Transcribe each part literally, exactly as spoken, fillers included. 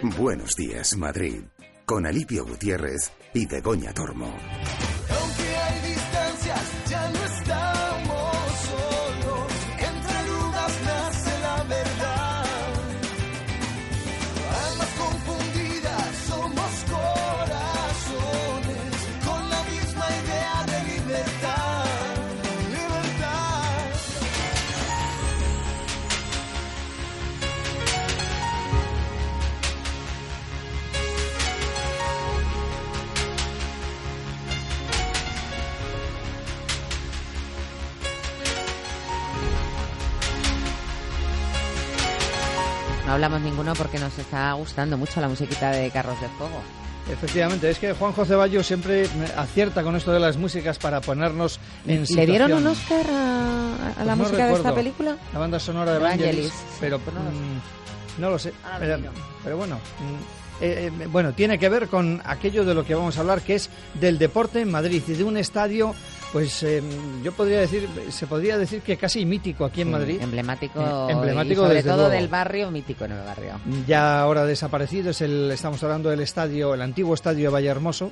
Buenos días, Madrid, con Alipio Gutiérrez y Begoña Tormo. Aunque hay distancias, ya no estamos solos. Entre dudas nace la verdad. Almas confundidas, somos corazones con la misma idea de libertad. Libertad. No hablamos ninguno porque nos está gustando mucho la musiquita de Carros de Fuego. Efectivamente, es que Juanjo Ceballos siempre acierta con esto de las músicas para ponernos en situación. ¿Le dieron un Oscar a, a Pues la no música recuerdo. de esta película? La banda sonora de Vangelis, Vangelis, pero pues no lo sé. mm, no lo sé. Ahora Pero, miro. pero bueno, mm, eh, eh, bueno, tiene que ver con aquello de lo que vamos a hablar, que es del deporte en Madrid y de un estadio, pues eh, yo podría decir, se podría decir que casi mítico aquí en Sí, Madrid. Emblemático, Eh, emblemático y sobre desde todo luego. del barrio, mítico en el barrio. Ya ahora desaparecido, es el, estamos hablando del estadio, el antiguo estadio de Vallehermoso,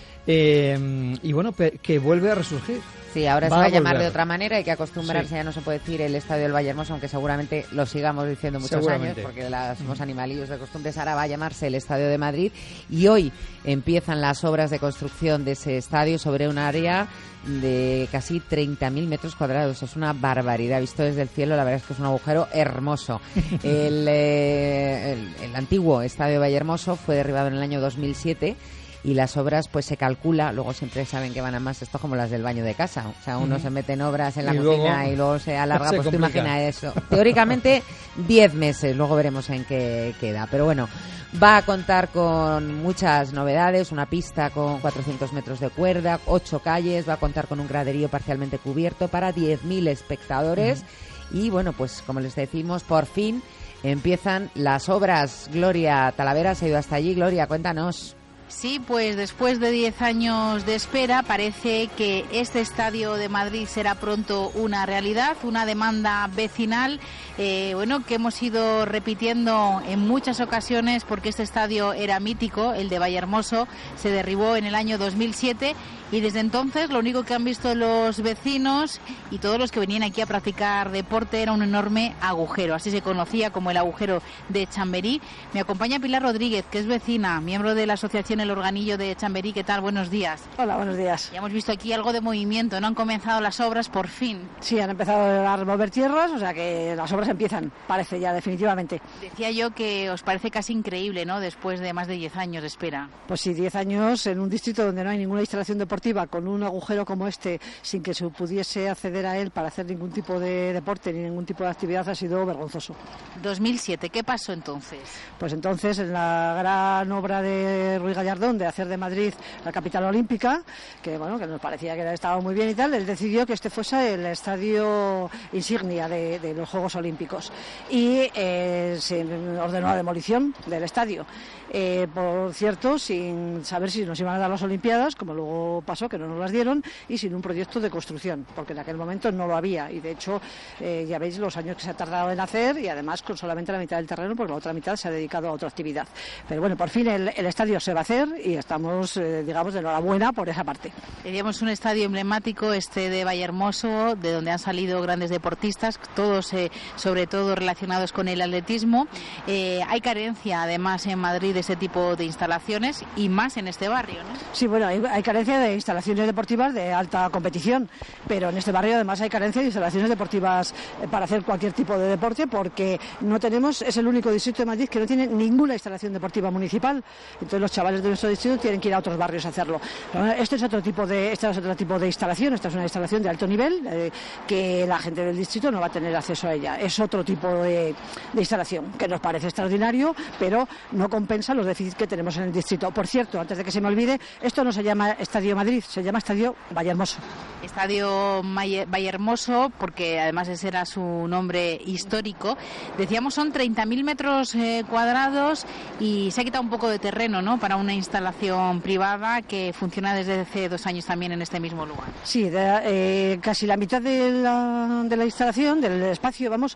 eh, y bueno, pe- que vuelve a resurgir. Sí, ahora Va se va a a llamar volver. de otra manera, hay que acostumbrarse, Sí. ya no se puede decir el Estadio del Vallehermoso, aunque seguramente lo sigamos diciendo muchos años, Seguramente. porque la- somos animalillos de costumbres. Ahora va a llamarse el Estadio de Madrid y hoy empiezan las obras de construcción de ese estadio sobre un área de casi treinta mil metros cuadrados. Es una barbaridad, visto desde el cielo, la verdad es que es un agujero hermoso. El, eh, el, el antiguo Estadio de Vallehermoso fue derribado en el año dos mil siete y las obras pues se calcula, luego siempre saben que van a más, esto como las del baño de casa, o sea, uno Ujú. se mete en obras en la Y cocina luego y luego se alarga, se pues tú complica. imagina eso. Teóricamente diez meses, luego veremos en qué queda, pero bueno, va a contar con muchas novedades, una pista con cuatrocientos metros de cuerda, ocho calles, va a contar con un graderío parcialmente cubierto para diez mil espectadores y bueno, pues como les decimos, por fin empiezan las obras. Gloria Talavera se ha ido hasta allí. Gloria, cuéntanos. Sí, pues después de diez años de espera parece que este estadio de Madrid será pronto una realidad, una demanda vecinal, eh, bueno, que hemos ido repitiendo en muchas ocasiones porque este estadio era mítico, el de Vallehermoso, se derribó en el año dos mil siete y desde entonces lo único que han visto los vecinos y todos los que venían aquí a practicar deporte era un enorme agujero, así se conocía como el agujero de Chamberí. Me acompaña Pilar Rodríguez, que es vecina, miembro de la asociación El Organillo de Chamberí. ¿Qué tal? Buenos días. Hola, buenos días. Ya hemos visto aquí algo de movimiento, ¿no? Han comenzado las obras por fin. Sí, han empezado a remover tierras, o sea que las obras empiezan, parece ya definitivamente. Decía yo que os parece casi increíble, ¿no? Después de más de diez años de espera. Pues sí, diez años en un distrito donde no hay ninguna instalación deportiva, con un agujero como este, sin que se pudiese acceder a él para hacer ningún tipo de deporte ni ningún tipo de actividad, ha sido vergonzoso. dos mil siete, ¿qué pasó entonces? Pues entonces, en la gran obra de Ruiz Gallardón de hacer de Madrid la capital olímpica, que bueno, que nos parecía que estaba muy bien y tal, él decidió que este fuese el estadio insignia de, de los Juegos Olímpicos y eh, se ordenó la demolición del estadio. Eh, por cierto, sin saber si nos iban a dar las Olimpiadas, como luego pasó, que no nos las dieron, y sin un proyecto de construcción, porque en aquel momento no lo había. Y de hecho, eh, ya veis los años que se ha tardado en hacer y además con solamente la mitad del terreno, porque la otra mitad se ha dedicado a otra actividad. Pero bueno, por fin el, el estadio se va a hacer y estamos, eh, digamos, de enhorabuena por esa parte. Teníamos un estadio emblemático, este de Vallehermoso, de donde han salido grandes deportistas, todos, eh, sobre todo, relacionados con el atletismo. Eh, hay carencia, además, en Madrid de ese tipo de instalaciones y más en este barrio, ¿no? Sí, bueno, hay, hay carencia de instalaciones deportivas de alta competición, pero en este barrio además hay carencia de instalaciones deportivas eh, para hacer cualquier tipo de deporte, porque no tenemos, es el único distrito de Madrid que no tiene ninguna instalación deportiva municipal. Entonces los chavales de nuestro distrito tienen que ir a otros barrios a hacerlo. Pero este es otro tipo de, este es otro tipo de instalación, esta es una instalación de alto nivel eh, que la gente del distrito no va a tener acceso a ella. Es otro tipo de, de instalación que nos parece extraordinario, pero no compensa los déficits que tenemos en el distrito. Por cierto, antes de que se me olvide, esto no se llama Estadio Madrid, se llama Estadio Vallehermoso. Estadio Vallehermoso, porque además ese era su nombre histórico. Decíamos son treinta mil metros eh, cuadrados y se ha quitado un poco de terreno, ¿no?, para un una instalación privada que funciona desde hace dos años también en este mismo lugar. Sí, de, eh, casi la mitad de la, de la instalación, del espacio, vamos,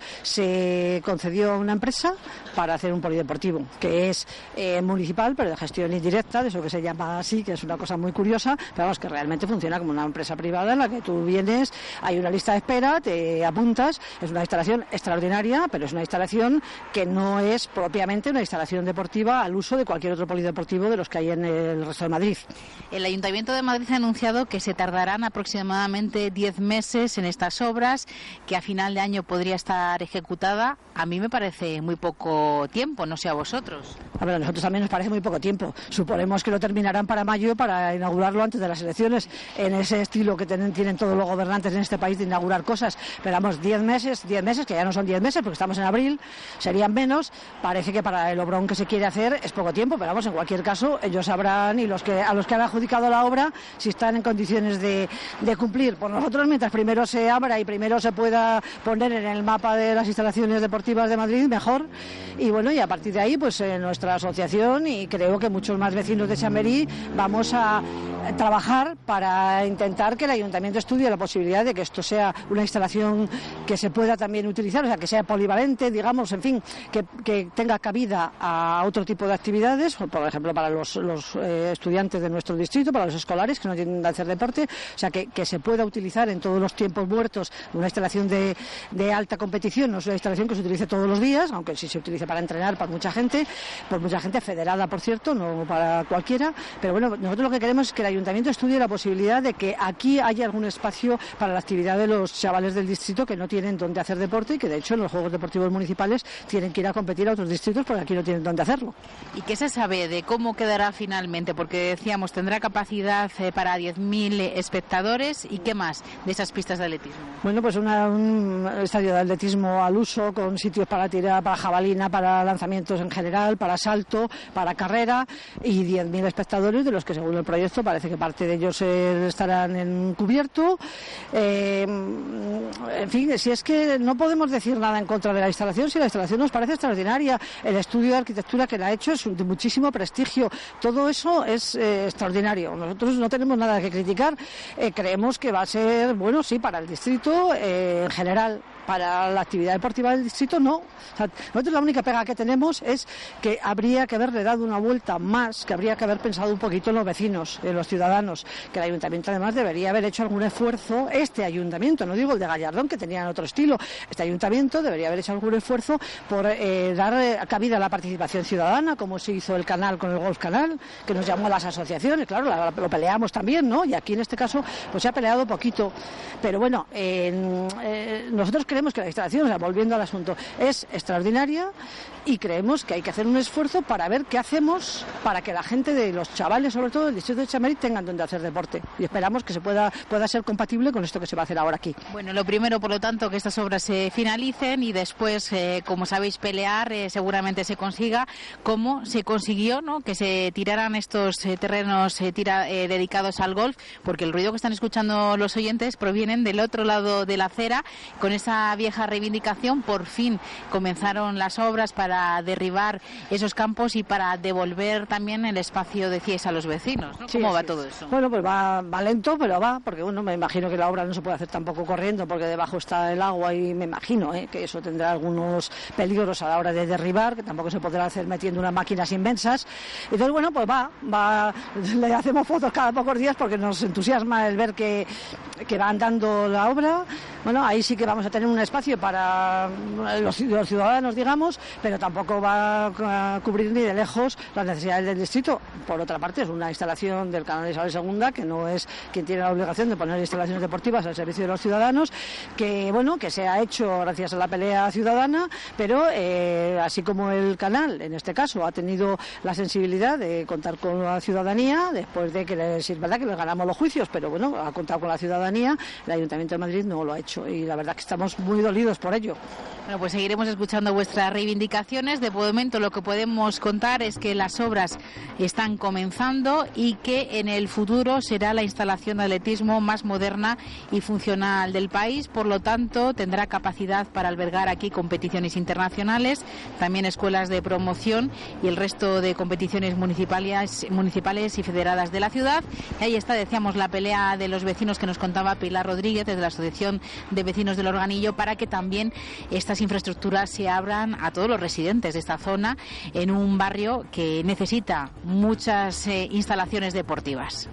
se concedió a una empresa para hacer un polideportivo, que es eh, municipal, pero de gestión indirecta, de eso que se llama así, que es una cosa muy curiosa, pero vamos, que realmente funciona como una empresa privada en la que tú vienes, hay una lista de espera, te apuntas, es una instalación extraordinaria, pero es una instalación que no es propiamente una instalación deportiva al uso de cualquier otro polideportivo de los que hay en el resto de Madrid. El Ayuntamiento de Madrid ha anunciado que se tardarán aproximadamente diez meses en estas obras, que a final de año podría estar ejecutada. A mí me parece muy poco tiempo, no sé a vosotros. A ver, a nosotros también nos parece muy poco tiempo. Suponemos que lo terminarán para mayo para inaugurarlo antes de las elecciones, en ese estilo que tienen, tienen todos los gobernantes en este país de inaugurar cosas. Pero vamos, diez meses, diez meses, que ya no son diez meses porque estamos en abril, serían menos. Parece que para el obrón que se quiere hacer es poco tiempo, pero vamos, en cualquier caso, ellos sabrán, y los que a los que han adjudicado la obra, si están en condiciones de, de cumplir. Por nosotros, mientras primero se abra y primero se pueda poner en el mapa de las instalaciones deportivas de Madrid, mejor. Y bueno, y a partir de ahí, pues eh, nuestra asociación y creo que muchos más vecinos de Chamberí vamos a trabajar para intentar que el Ayuntamiento estudie la posibilidad de que esto sea una instalación que se pueda también utilizar, o sea, que sea polivalente, digamos, en fin, que, que tenga cabida a otro tipo de actividades, por ejemplo, para los, los eh, estudiantes de nuestro distrito, para los escolares que no tienen que hacer deporte, o sea, que, que se pueda utilizar en todos los tiempos muertos. Una instalación de, de alta competición no es una instalación que se utilice todos los días, aunque sí se utilice para entrenar para mucha gente, por mucha gente federada, por cierto, no para cualquiera, pero bueno, nosotros lo que queremos es que el Ayuntamiento estudie la posibilidad de que aquí haya algún espacio para la actividad de los chavales del distrito que no tienen dónde hacer deporte y que de hecho en los Juegos Deportivos Municipales tienen que ir a competir a otros distritos porque aquí no tienen dónde hacerlo. ¿Y qué se sabe de cómo quedará finalmente? Porque decíamos, tendrá capacidad eh, para diez mil espectadores, ¿y qué más de esas pistas de atletismo? Bueno, pues una, un estadio de atletismo al uso, con sitios para tirar, para jabalina, para lanzamientos en general, para salto, para carrera, y diez mil espectadores, de los que según el proyecto parece que parte de ellos eh, estarán en cubierto. Eh, en fin, si es que no podemos decir nada en contra de la instalación, si la instalación nos parece extraordinaria, el estudio de arquitectura que la ha hecho es de muchísimo prestigio, todo eso es eh, extraordinario. Nosotros no tenemos nada que criticar, eh, creemos que va a ser bueno, sí, para el distrito eh, en general. Para la actividad deportiva del distrito, no. O sea, nosotros la única pega que tenemos es que habría que haberle dado una vuelta más, que habría que haber pensado un poquito en los vecinos, en los ciudadanos, que el ayuntamiento además debería haber hecho algún esfuerzo, este ayuntamiento, no digo el de Gallardón, que tenían otro estilo, este ayuntamiento debería haber hecho algún esfuerzo por eh, dar cabida a la participación ciudadana, como se hizo el canal con el Golf Canal, que nos llamó a las asociaciones, claro, la, lo peleamos también, ¿no? Y aquí en este caso, pues se ha peleado poquito. Pero bueno, eh, eh, nosotros creemos Creemos que la instalación, o sea, volviendo al asunto, es extraordinaria y creemos que hay que hacer un esfuerzo para ver qué hacemos para que la gente de los chavales, sobre todo del distrito de Chamberí, tengan donde hacer deporte. Y esperamos que se pueda, pueda ser compatible con esto que se va a hacer ahora aquí. Bueno, lo primero, por lo tanto, que estas obras se finalicen y después, eh, como sabéis, pelear, eh, seguramente se consiga, como se consiguió, ¿no?, que se tiraran estos eh, terrenos eh, tira, eh, dedicados al golf, porque el ruido que están escuchando los oyentes provienen del otro lado de la acera. Con esa vieja reivindicación, por fin comenzaron las obras para derribar esos campos y para devolver también el espacio de C I E S a los vecinos, ¿no? ¿Cómo sí, va sí. todo eso? Bueno, pues va, va lento, pero va, porque bueno, me imagino que la obra no se puede hacer tampoco corriendo, porque debajo está el agua y me imagino ¿eh? que eso tendrá algunos peligros a la hora de derribar, que tampoco se podrá hacer metiendo unas máquinas inmensas. Entonces, bueno, pues va, va, le hacemos fotos cada pocos días porque nos entusiasma el ver que, que va andando la obra. Bueno, ahí sí que vamos a tener un espacio para los, los ciudadanos, digamos, pero tampoco va a cubrir ni de lejos las necesidades del distrito. Por otra parte, es una instalación del Canal de Isabel segunda, que no es quien tiene la obligación de poner instalaciones deportivas al servicio de los ciudadanos, que bueno, que se ha hecho gracias a la pelea ciudadana, pero eh, así como el canal, en este caso, ha tenido la sensibilidad de contar con la ciudadanía, después de que les, es verdad que les ganamos los juicios, pero bueno, ha contado con la ciudadanía, el Ayuntamiento de Madrid no lo ha hecho, y la verdad que estamos muy dolidos por ello. Bueno, pues seguiremos escuchando vuestra reivindicación. instalaciones. De momento lo que podemos contar es que las obras están comenzando y que en el futuro será la instalación de atletismo más moderna y funcional del país. Por lo tanto, tendrá capacidad para albergar aquí competiciones internacionales, también escuelas de promoción y el resto de competiciones municipales, municipales y federadas de la ciudad. Y ahí está, decíamos, la pelea de los vecinos que nos contaba Pilar Rodríguez desde la Asociación de Vecinos del Organillo para que también estas infraestructuras se abran a todos los residentes de esta zona en un barrio que necesita muchas eh, instalaciones deportivas.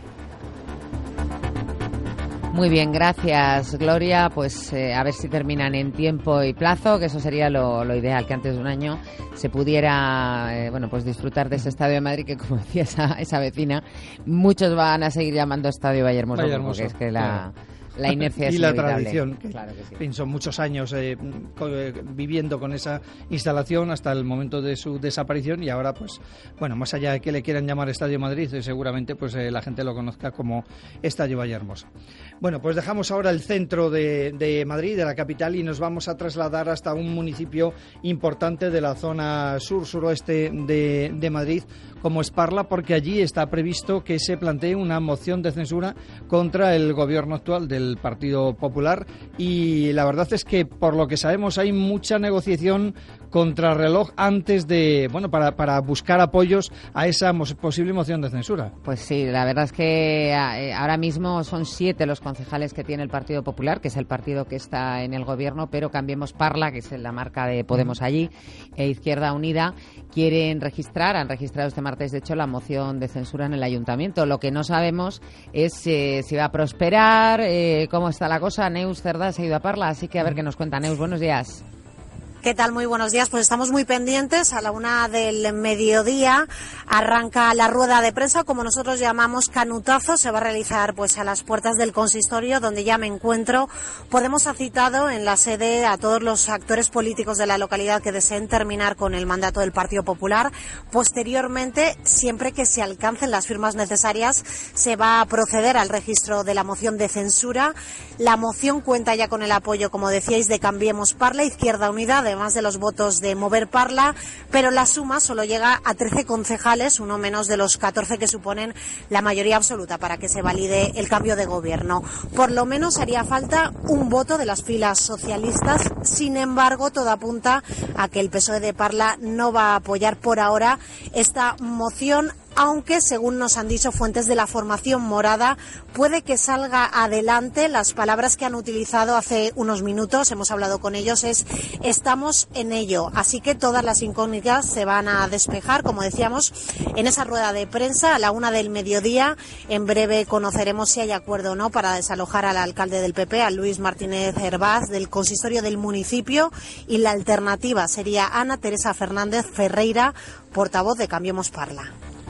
Muy bien, gracias Gloria. Pues eh, a ver si terminan en tiempo y plazo, que eso sería lo, lo ideal, que antes de un año se pudiera eh, bueno, pues disfrutar de ese Estadio de Madrid, que como decía esa, esa vecina, muchos van a seguir llamando Estadio Vallehermoso, Vallehermoso, porque es que la... claro. La inercia es y la inevitable. tradición, que claro que sí. En fin, son muchos años eh, co- eh, viviendo con esa instalación hasta el momento de su desaparición y ahora, pues, bueno, más allá de que le quieran llamar Estadio Madrid, eh, seguramente pues eh, la gente lo conozca como Estadio Vallehermoso. Bueno, pues dejamos ahora el centro de, de Madrid, de la capital, y nos vamos a trasladar hasta un municipio importante de la zona sur-suroeste de, de Madrid, como es Parla, porque allí está previsto que se plantee una moción de censura contra el gobierno actual del Partido Popular, y la verdad es que, por lo que sabemos, hay mucha negociación contrarreloj antes de, bueno, para, para buscar apoyos a esa mos- posible moción de censura. Pues sí, la verdad es que eh, ahora mismo son siete los concejales que tiene el Partido Popular, que es el partido que está en el gobierno, pero Cambiemos Parla, que es la marca de Podemos allí, e Izquierda Unida, quieren registrar, han registrado este martes, de hecho, la moción de censura en el ayuntamiento. Lo que no sabemos es eh, si va a prosperar, eh, cómo está la cosa. Neus Cerdá se ha ido a Parla, así que a ver qué nos cuenta. Neus, buenos días. ¿Qué tal? Muy buenos días. Pues estamos muy pendientes. A la una del mediodía arranca la rueda de prensa, como nosotros llamamos canutazo. Se va a realizar pues a las puertas del consistorio, donde ya me encuentro. Podemos ha citado en la sede a todos los actores políticos de la localidad que deseen terminar con el mandato del Partido Popular. Posteriormente, siempre que se alcancen las firmas necesarias, se va a proceder al registro de la moción de censura. La moción cuenta ya con el apoyo, como decíais, de Cambiemos Parla, Izquierda Unida, de además de los votos de Mover Parla, pero la suma solo llega a trece concejales, uno menos de los catorce que suponen la mayoría absoluta para que se valide el cambio de gobierno. Por lo menos haría falta un voto de las filas socialistas. Sin embargo, todo apunta a que el P S O E de Parla no va a apoyar por ahora esta moción, aunque, según nos han dicho fuentes de la formación morada, puede que salga adelante. Las palabras que han utilizado hace unos minutos, hemos hablado con ellos, es estamos en ello. Así que todas las incógnitas se van a despejar, como decíamos, en esa rueda de prensa a la una del mediodía. En breve conoceremos si hay acuerdo o no para desalojar al alcalde del P P, a Luis Martínez Hervás, del consistorio del municipio, y la alternativa sería Ana Teresa Fernández Ferreira, portavoz de Cambiemos Parla.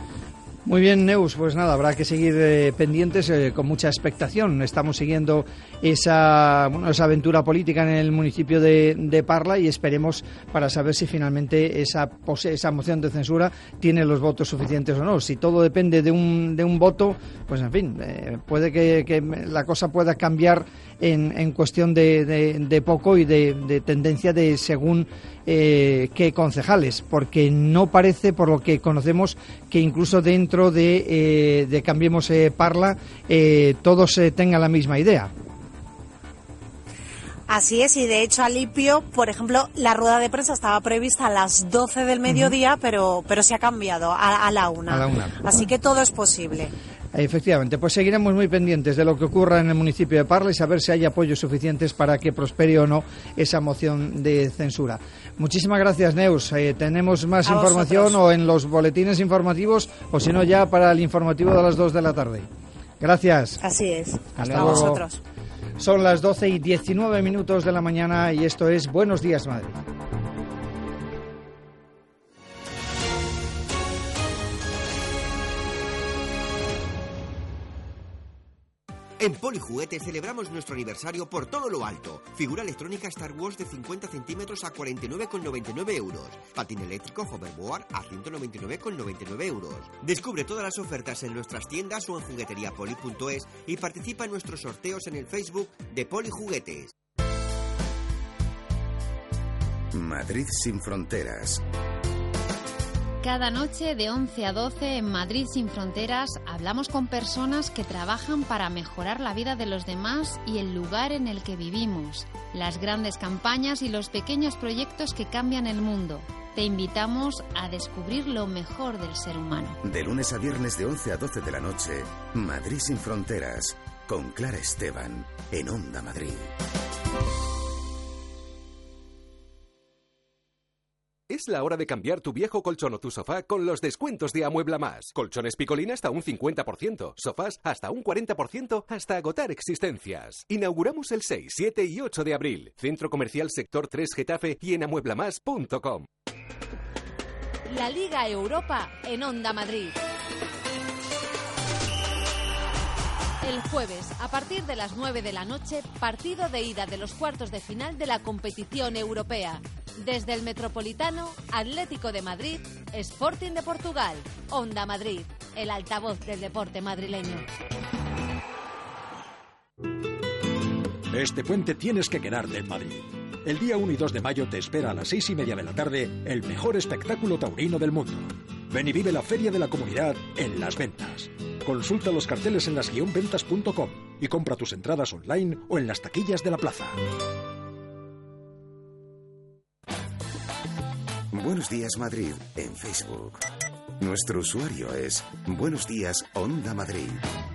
Muy bien, Neus, pues nada, habrá que seguir eh, pendientes eh, con mucha expectación. Estamos siguiendo esa, bueno, esa aventura política en el municipio de, de Parla y esperemos para saber si finalmente esa, esa moción de censura tiene los votos suficientes o no. Si todo depende de un, de un voto, pues en fin, eh, puede que, que la cosa pueda cambiar en, en cuestión de, de, de poco y de, de tendencia de según eh, qué concejales, porque no parece, por lo que conocemos, que incluso dentro de, eh, de Cambiemos eh, Parla eh, todos eh, tengan la misma idea. Así es, y de hecho, Alipio, por ejemplo, la rueda de prensa estaba prevista a las doce del mediodía, uh-huh. pero, pero se ha cambiado a, a la una. A la una. Así que todo es posible. Efectivamente, pues seguiremos muy pendientes de lo que ocurra en el municipio de Parla y saber si hay apoyos suficientes para que prospere o no esa moción de censura. Muchísimas gracias, Neus. Eh, tenemos más A información vosotros. o en los boletines informativos o si no ya para el informativo de las dos de la tarde. Gracias. Así es. Hasta a luego. vosotros. Son las doce y diecinueve minutos de la mañana y esto es Buenos Días, Madrid. En Polijuguetes celebramos nuestro aniversario por todo lo alto. Figura electrónica Star Wars de cincuenta centímetros a cuarenta y nueve con noventa y nueve euros. Patín eléctrico Hoverboard a ciento noventa y nueve con noventa y nueve euros. Descubre todas las ofertas en nuestras tiendas o en jugueteriapoli punto es y participa en nuestros sorteos en el Facebook de Polijuguetes. Madrid sin fronteras. Cada noche de once a doce en Madrid sin fronteras hablamos con personas que trabajan para mejorar la vida de los demás y el lugar en el que vivimos, las grandes campañas y los pequeños proyectos que cambian el mundo. Te invitamos a descubrir lo mejor del ser humano. De lunes a viernes de once a doce de la noche, Madrid sin fronteras, con Clara Esteban, en Onda Madrid. Es la hora de cambiar tu viejo colchón o tu sofá con los descuentos de Amuebla Más. Colchones Picolín hasta un cincuenta por ciento, sofás hasta un cuarenta por ciento, hasta agotar existencias. Inauguramos el seis, siete y ocho de abril. Centro Comercial Sector tres Getafe y en amuebla más punto com. La Liga Europa en Onda Madrid. El jueves, a partir de las nueve de la noche, partido de ida de los cuartos de final de la competición europea. Desde el Metropolitano, Atlético de Madrid, Sporting de Portugal, Onda Madrid, el altavoz del deporte madrileño. Este puente tienes que quedarte en Madrid. El día uno y dos de mayo te espera a las seis y media de la tarde el mejor espectáculo taurino del mundo. Ven y vive la Feria de la Comunidad en Las Ventas. Consulta los carteles en las guion ventas punto com y compra tus entradas online o en las taquillas de la plaza. Buenos Días Madrid en Facebook. Nuestro usuario es Buenos Días Onda Madrid.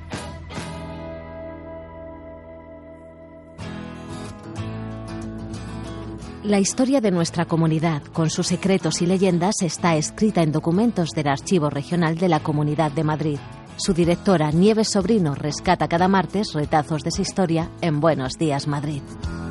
La historia de nuestra comunidad, con sus secretos y leyendas, está escrita en documentos del Archivo Regional de la Comunidad de Madrid. Su directora, Nieves Sobrino, rescata cada martes retazos de esa historia en Buenos Días Madrid.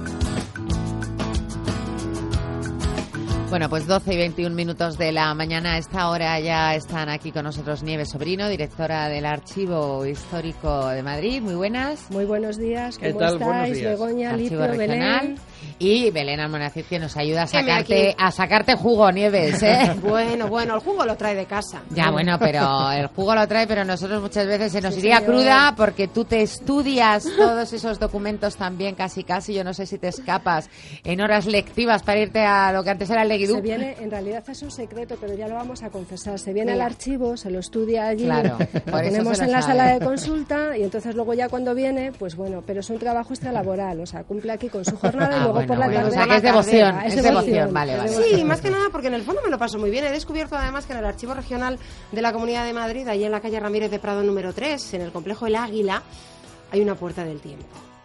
Bueno, pues doce y veintiún minutos de la mañana. A esta hora ya están aquí con nosotros Nieves Sobrino, directora del Archivo Histórico de Madrid. Muy buenas. Muy buenos días. ¿Cómo ¿Qué tal? estáis? Begoña, Archivo Lipio, Regional. Belén. Y Belén Almonacid, que nos ayuda a sacarte, a sacarte jugo, Nieves, ¿eh? Bueno, bueno, el jugo lo trae de casa. Ya, bueno, pero el jugo lo trae, pero nosotros muchas veces se nos Sí, iría señor. cruda porque tú te estudias todos esos documentos también casi casi. Yo no sé si te escapas en horas lectivas para irte a lo que antes era el Leguidú. Se viene, en realidad es un secreto, pero ya lo vamos a confesar. Se viene Venga. al archivo, se lo estudia allí, Claro, lo por eso ponemos se lo en la sabe. sala de consulta y entonces luego ya cuando viene, pues bueno, pero es un trabajo extralaboral, o sea, cumple aquí con su jornada y Ah, luego bueno, por la bueno, tarde... o sea, que es devoción, Es es devoción, vale, vale. Sí, más que nada porque en el fondo me lo paso muy bien. He descubierto además que en el Archivo Regional de la Comunidad de Madrid, allí en la calle Ramírez de Prado número tres, en el complejo El Águila, hay una puerta del tiempo.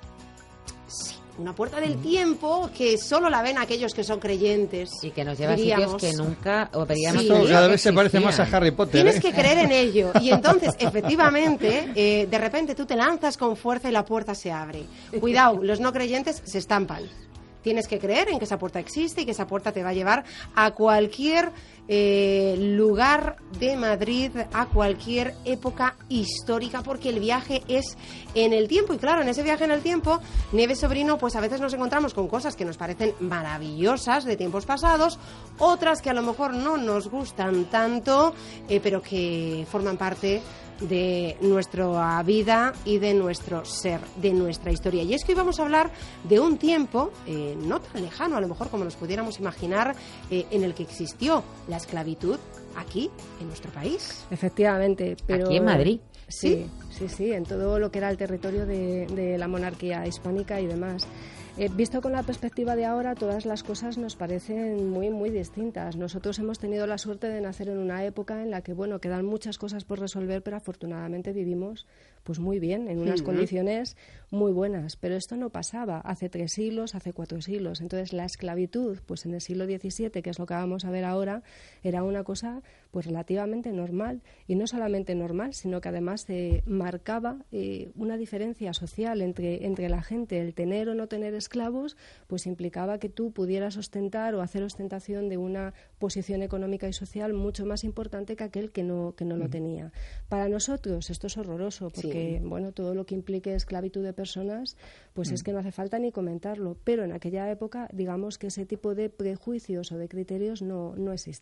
Sí, una puerta del tiempo que solo la ven aquellos que son creyentes. Y que nos lleva a diríamos. sitios que nunca o veríamos Sí. que Esto cada que vez se parece más a existían. Harry Potter. Tienes ¿eh? que creer en ello. Y entonces, efectivamente, eh, de repente tú te lanzas con fuerza y la puerta se abre. Cuidado, los no creyentes se estampan. Tienes que creer en que esa puerta existe y que esa puerta te va a llevar a cualquier eh, lugar de Madrid, a cualquier época histórica, porque el viaje es en el tiempo. Y claro, en ese viaje en el tiempo, Nieves Sobrino, pues a veces nos encontramos con cosas que nos parecen maravillosas de tiempos pasados, otras que a lo mejor no nos gustan tanto, eh, pero que forman parte de nuestra vida y de nuestro ser, de nuestra historia. Y es que hoy vamos a hablar de un tiempo eh, no tan lejano, a lo mejor como nos pudiéramos imaginar, eh, en el que existió la esclavitud aquí, en nuestro país. Efectivamente, pero... Aquí en Madrid. Sí, sí, sí, en todo lo que era el territorio de, de la monarquía hispánica y demás. Eh, visto con la perspectiva de ahora, todas las cosas nos parecen muy, muy distintas. Nosotros hemos tenido la suerte de nacer en una época en la que, bueno, quedan muchas cosas por resolver, pero afortunadamente vivimos pues muy bien, en unas Ujú. condiciones muy buenas. Pero esto no pasaba hace tres siglos, hace cuatro siglos. Entonces, la esclavitud, pues en el siglo diecisiete, que es lo que vamos a ver ahora, era una cosa pues relativamente normal. Y no solamente normal, sino que además eh, marcaba eh, una diferencia social entre, entre la gente. El tener o no tener esclavos, pues implicaba que tú pudieras ostentar o hacer ostentación de una posición económica y social mucho más importante que aquel que no, que no lo tenía. Para nosotros esto es horroroso, porque Sí. bueno, todo lo que implique esclavitud de personas, pues es que no hace falta ni comentarlo. Pero en aquella época, digamos que ese tipo de prejuicios o de criterios no, no existían.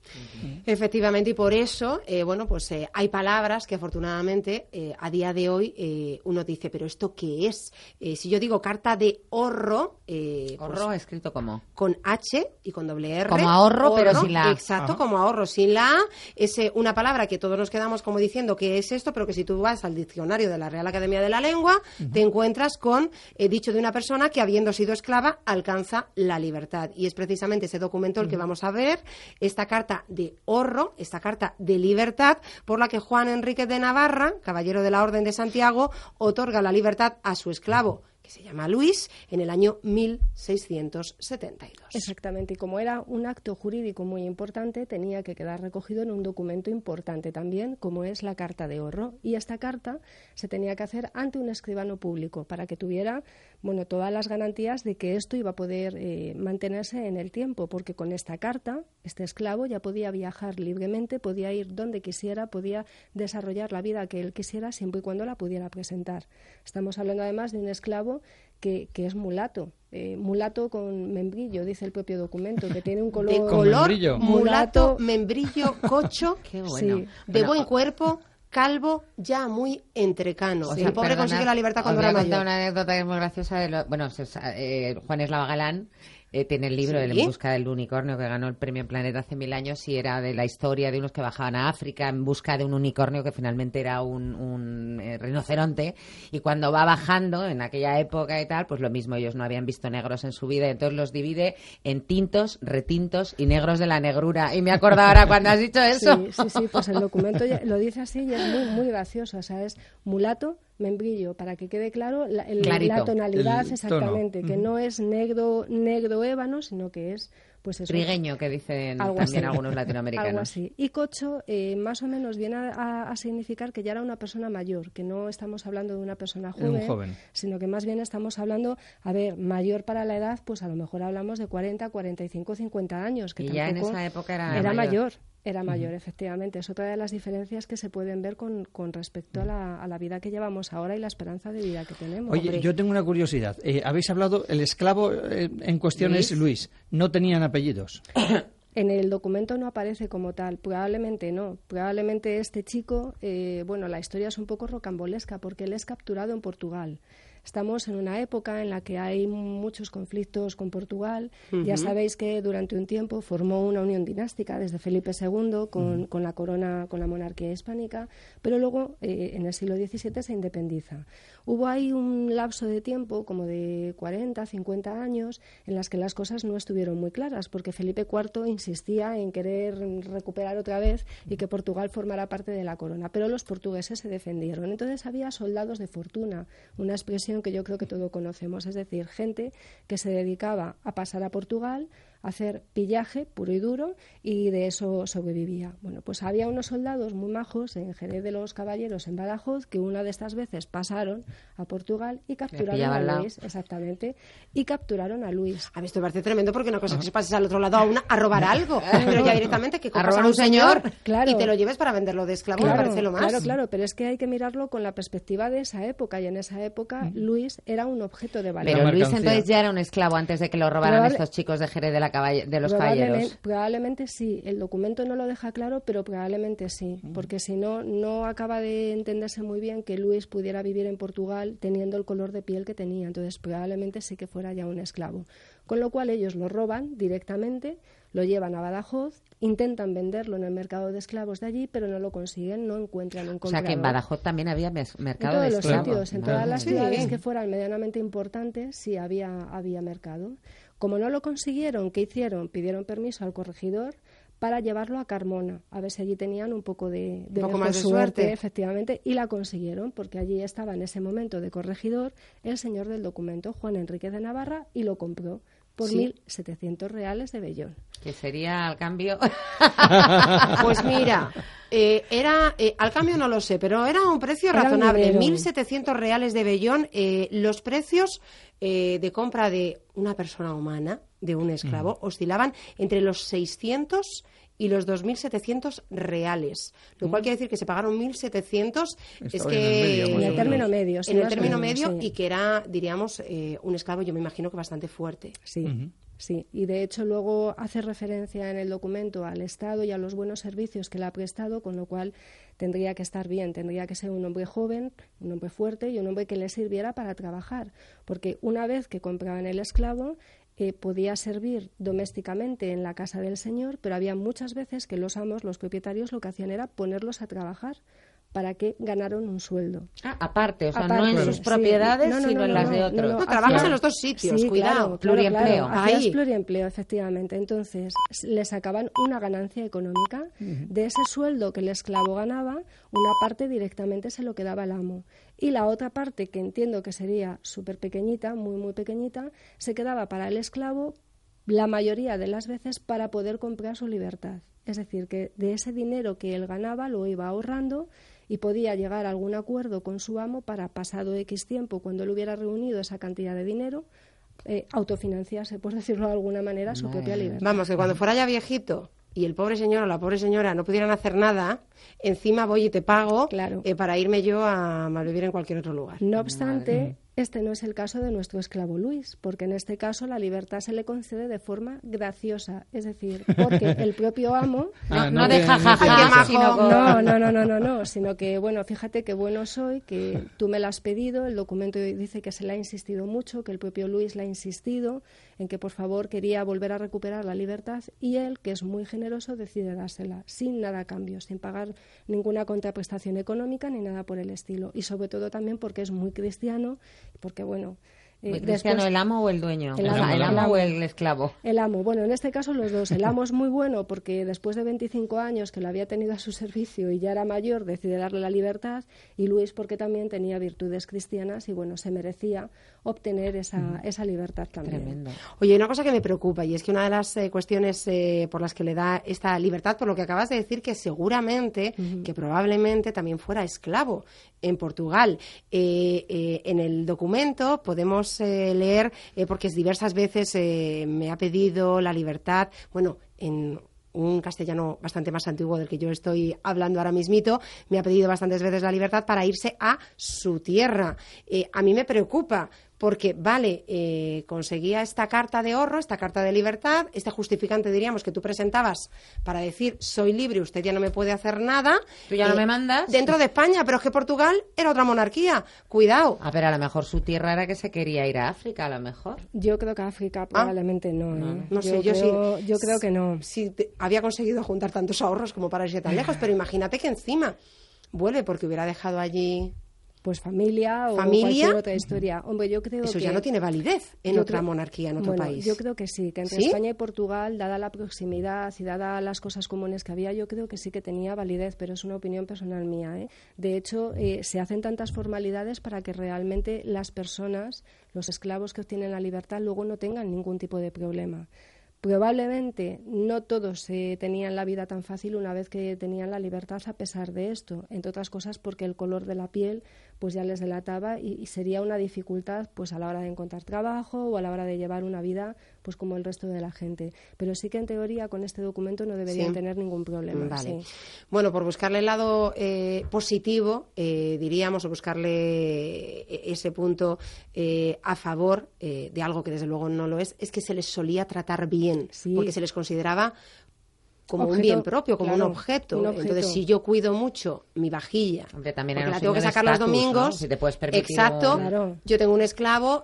Uh-huh. Efectivamente, y por eso, eh, bueno, pues eh, hay palabras que afortunadamente eh, a día de hoy eh, uno dice, pero ¿esto qué es? Eh, si yo digo carta de ahorro... Eh, ¿Ahorro pues, escrito como? Con H y con doble R. Como ahorro, ahorro pero sin la A. Exacto, Ajá. como ahorro sin la A. Es eh, una palabra que todos nos quedamos como diciendo que es esto, pero que si tú vas al diccionario de la Real Academia de la Lengua, uh-huh. te encuentras con eh, dicho de una persona que habiendo sido esclava alcanza la libertad. Y es precisamente ese documento el uh-huh. que vamos a ver, esta carta de ahorro, esta carta de libertad, por la que Juan Enríquez de Navarra, caballero de la Orden de Santiago, otorga la libertad a su esclavo, que se llama Luis, en el año mil seiscientos setenta y dos. Exactamente, y como era un acto jurídico muy importante, tenía que quedar recogido en un documento importante también, como es la carta de ahorro. Y esta carta se tenía que hacer ante un escribano público para que tuviera, bueno, todas las garantías de que esto iba a poder eh, mantenerse en el tiempo, porque con esta carta, este esclavo ya podía viajar libremente, podía ir donde quisiera, podía desarrollar la vida que él quisiera, siempre y cuando la pudiera presentar. Estamos hablando además de un esclavo Que, que es mulato, eh, mulato con membrillo, dice el propio documento, que tiene un color... De color, membrillo. Mulato, membrillo, cocho, Qué bueno. Sí, de bueno, buen cuerpo, calvo, ya muy entrecano. O sea, sí, el pobre perdonad, consigue la libertad cuando era mayor. Os voy a mayor. contar una anécdota que es muy graciosa. De lo, bueno, se, eh, Juan Eslava Galán eh, tiene el libro ¿Sí? El En busca del unicornio, que ganó el premio Planeta hace mil años, y era de la historia de unos que bajaban a África en busca de un unicornio que finalmente era un, un eh, rinoceronte, y cuando va bajando en aquella época y tal, pues lo mismo, ellos no habían visto negros en su vida, entonces los divide en tintos, retintos y negros de la negrura. Y me acuerdo ahora cuando has dicho eso. Sí, sí, sí, pues el documento ya, lo dice así y es muy, muy gracioso, o sea, es mulato, membrillo, para que quede claro la, el, la tonalidad el exactamente, tono. que Uh-huh. no es negro negro ébano, sino que es pues eso, trigueño, que dicen algo también así. algunos latinoamericanos. Algo así. Y cocho eh, más o menos viene a, a, a significar que ya era una persona mayor, que no estamos hablando de una persona joven, joven, sino que más bien estamos hablando, a ver, mayor para la edad, pues a lo mejor hablamos de cuarenta, cuarenta y cinco, cincuenta años, que y tampoco ya en esa época era, era mayor. mayor. Era mayor, uh-huh. efectivamente. Es otra de las diferencias que se pueden ver con, con respecto a la, a la vida que llevamos ahora y la esperanza de vida que tenemos. Oye, Hombre. yo tengo una curiosidad. Eh, habéis hablado, el esclavo eh, en cuestión Luis. es Luis. ¿No tenían apellidos? En el documento no aparece como tal, probablemente no. Probablemente este chico, eh, bueno, la historia es un poco rocambolesca porque él es capturado en Portugal. Estamos en una época en la que hay muchos conflictos con Portugal. Uh-huh. Ya sabéis que durante un tiempo formó una unión dinástica desde Felipe segundo con, uh-huh. con la corona, con la monarquía hispánica, pero luego eh, en el siglo diecisiete se independiza. Hubo ahí un lapso de tiempo como de cuarenta, cincuenta años en las que las cosas no estuvieron muy claras, porque Felipe cuarto insistía en querer recuperar otra vez y que Portugal formara parte de la corona, pero los portugueses se defendieron. Entonces había soldados de fortuna, una expresión que yo creo que todos conocemos, es decir, gente que se dedicaba a pasar a Portugal, a hacer pillaje puro y duro, y de eso sobrevivía. Bueno, pues había unos soldados muy majos en Jerez de los Caballeros, en Badajoz, que una de estas veces pasaron a Portugal y capturaron a Luis, exactamente, y capturaron a Luis. A mí esto me parece tremendo porque una cosa es que se pases al otro lado a, una, a robar algo, pero ya directamente que a robar a un señor, señor claro. y te lo lleves para venderlo de esclavo, claro, me parece lo más. Claro, claro, pero es que hay que mirarlo con la perspectiva de esa época, y en esa época mm. Luis era un objeto de valor. Pero Luis entonces ya era un esclavo antes de que lo robaran Probable... estos chicos de Jerez de, la caball- de los Caballeros. Probablemente, probablemente sí, el documento no lo deja claro, pero probablemente sí, porque si no, no acaba de entenderse muy bien que Luis pudiera vivir en Portugal teniendo el color de piel que tenía, entonces probablemente sí que fuera ya un esclavo. Con lo cual ellos lo roban directamente, lo llevan a Badajoz, intentan venderlo en el mercado de esclavos de allí, pero no lo consiguen, no encuentran un comprador. O sea que en Badajoz también había mes- mercado de esclavos. En todos los sitios, en todas las sí. ciudades que fueran medianamente importantes, sí había, había mercado. Como no lo consiguieron, ¿qué hicieron? Pidieron permiso al corregidor para llevarlo a Carmona, a ver si allí tenían un poco de, de, un poco mejor más de suerte, suerte, efectivamente, y la consiguieron, porque allí estaba en ese momento de corregidor el señor del documento, Juan Enríquez de Navarra, y lo compró por ¿Sí? mil setecientos reales de vellón. Que sería al cambio... Pues mira, eh, era eh, al cambio no lo sé, pero era un precio Era razonable, un mil setecientos reales de vellón. Eh, los precios eh, de compra de una persona humana, de un esclavo, mm. oscilaban entre los seiscientos y los dos mil setecientos reales, lo cual mm. quiere decir que se pagaron mil setecientos, es que en el término medio, en el término medio, y que era, diríamos, eh, un esclavo, yo me imagino que bastante fuerte. Sí. Uh-huh. Sí, y de hecho luego hace referencia en el documento al Estado y a los buenos servicios que le ha prestado, con lo cual tendría que estar bien, tendría que ser un hombre joven, un hombre fuerte y un hombre que le sirviera para trabajar, porque una vez que compraban el esclavo, eh, podía servir domésticamente en la casa del señor, pero había muchas veces que los amos, los propietarios, lo que hacían era ponerlos a trabajar para que ganaron un sueldo. Ah, aparte, o sea, Aparte, no en sus sí. propiedades, No, no, sino no, en no, las de no, otros. no, no, No, trabajas hacía- en los dos sitios, sí, cuidado. claro, claro, Pluriempleo. claro, hacías Ahí. pluriempleo, efectivamente. Entonces, le sacaban una ganancia económica. De ese sueldo que el esclavo ganaba, una parte directamente se lo quedaba el amo. Y la otra parte, que entiendo que sería súper pequeñita, muy, muy pequeñita, se quedaba para el esclavo la mayoría de las veces para poder comprar su libertad. Es decir, que de ese dinero que él ganaba lo iba ahorrando y podía llegar a algún acuerdo con su amo para, pasado X tiempo, cuando él hubiera reunido esa cantidad de dinero, eh, autofinanciarse, por decirlo de alguna manera, su propia libertad. Vamos, que cuando fuera ya viejito y el pobre señor o la pobre señora no pudieran hacer nada, encima voy y te pago eh, para irme yo a malvivir en cualquier otro lugar. No obstante, este no es el caso de nuestro esclavo Luis, porque en este caso la libertad se le concede de forma graciosa, es decir, porque el propio amo Ah, no, no de jajaja, sino con- no, no, no, no, no, no, sino que, bueno, fíjate qué bueno soy, que tú me la has pedido, el documento dice que se le ha insistido mucho, que el propio Luis le ha insistido en que, por favor, quería volver a recuperar la libertad, y él, que es muy generoso, decide dársela, sin nada a cambio, sin pagar ninguna contraprestación económica ni nada por el estilo, y sobre todo también porque es muy cristiano, porque, bueno... eh, ¿Muy cristiano después- el amo o el dueño? El O sea, amo, ¿el el amo amo. o el esclavo? El amo. Bueno, en este caso los dos. El amo es muy bueno porque después de veinticinco años que lo había tenido a su servicio y ya era mayor, decide darle la libertad, y Luis porque también tenía virtudes cristianas y, bueno, se merecía obtener esa, esa libertad también. Tremendo. Oye, una cosa que me preocupa, y es que una de las eh, cuestiones eh, por las que le da esta libertad, por lo que acabas de decir, que seguramente, que probablemente también fuera esclavo en Portugal. Eh, eh, en el documento podemos eh, leer, eh, porque es diversas veces eh, me ha pedido la libertad, bueno, en un castellano bastante más antiguo del que yo estoy hablando ahora mismito, me ha pedido bastantes veces la libertad para irse a su tierra. Eh, a mí me preocupa porque, vale, eh, conseguía esta carta de ahorro, esta carta de libertad, este justificante, diríamos, que tú presentabas para decir, soy libre, usted ya no me puede hacer nada. ¿Tú ya no me mandas? Dentro de España, pero es que Portugal era otra monarquía. Cuidado. A ver, a lo mejor su tierra era que se quería ir a África, a lo mejor. Yo creo que África probablemente no. ¿eh? No sé, yo, creo, sí. Yo creo que no. Sí, te- había conseguido juntar tantos ahorros como para irse tan lejos, pero imagínate que encima vuelve porque hubiera dejado allí... Pues familia o ¿Familia? cualquier otra historia. Hombre, yo creo Eso que... ya no tiene validez en yo otra creo- monarquía, en otro bueno, país. Yo creo que sí, que entre ¿Sí? España y Portugal, dada la proximidad y dada las cosas comunes que había, yo creo que sí que tenía validez, pero es una opinión personal mía, ¿eh? De hecho, eh, se hacen tantas formalidades para que realmente las personas, los esclavos que obtienen la libertad, luego no tengan ningún tipo de problema. Probablemente no todos eh, tenían la vida tan fácil una vez que tenían la libertad a pesar de esto, entre otras cosas porque el color de la piel pues ya les delataba y, y sería una dificultad pues a la hora de encontrar trabajo o a la hora de llevar una vida pues como el resto de la gente. Pero sí que en teoría con este documento no deberían Sí. tener ningún problema. Vale. sí. Bueno, por buscarle el lado eh, positivo, eh, diríamos, o buscarle eh, ese punto eh, a favor eh, de algo que desde luego no lo es, es que se les solía tratar bien, porque se les consideraba como un Objeto, bien propio, como claro, un, objeto. un objeto. Entonces, si yo cuido mucho mi vajilla, Hombre, también porque era un la tengo que signo de sacar los estatus, domingos, ¿no? Si te puedes permitir exacto, un- Claro. yo tengo un esclavo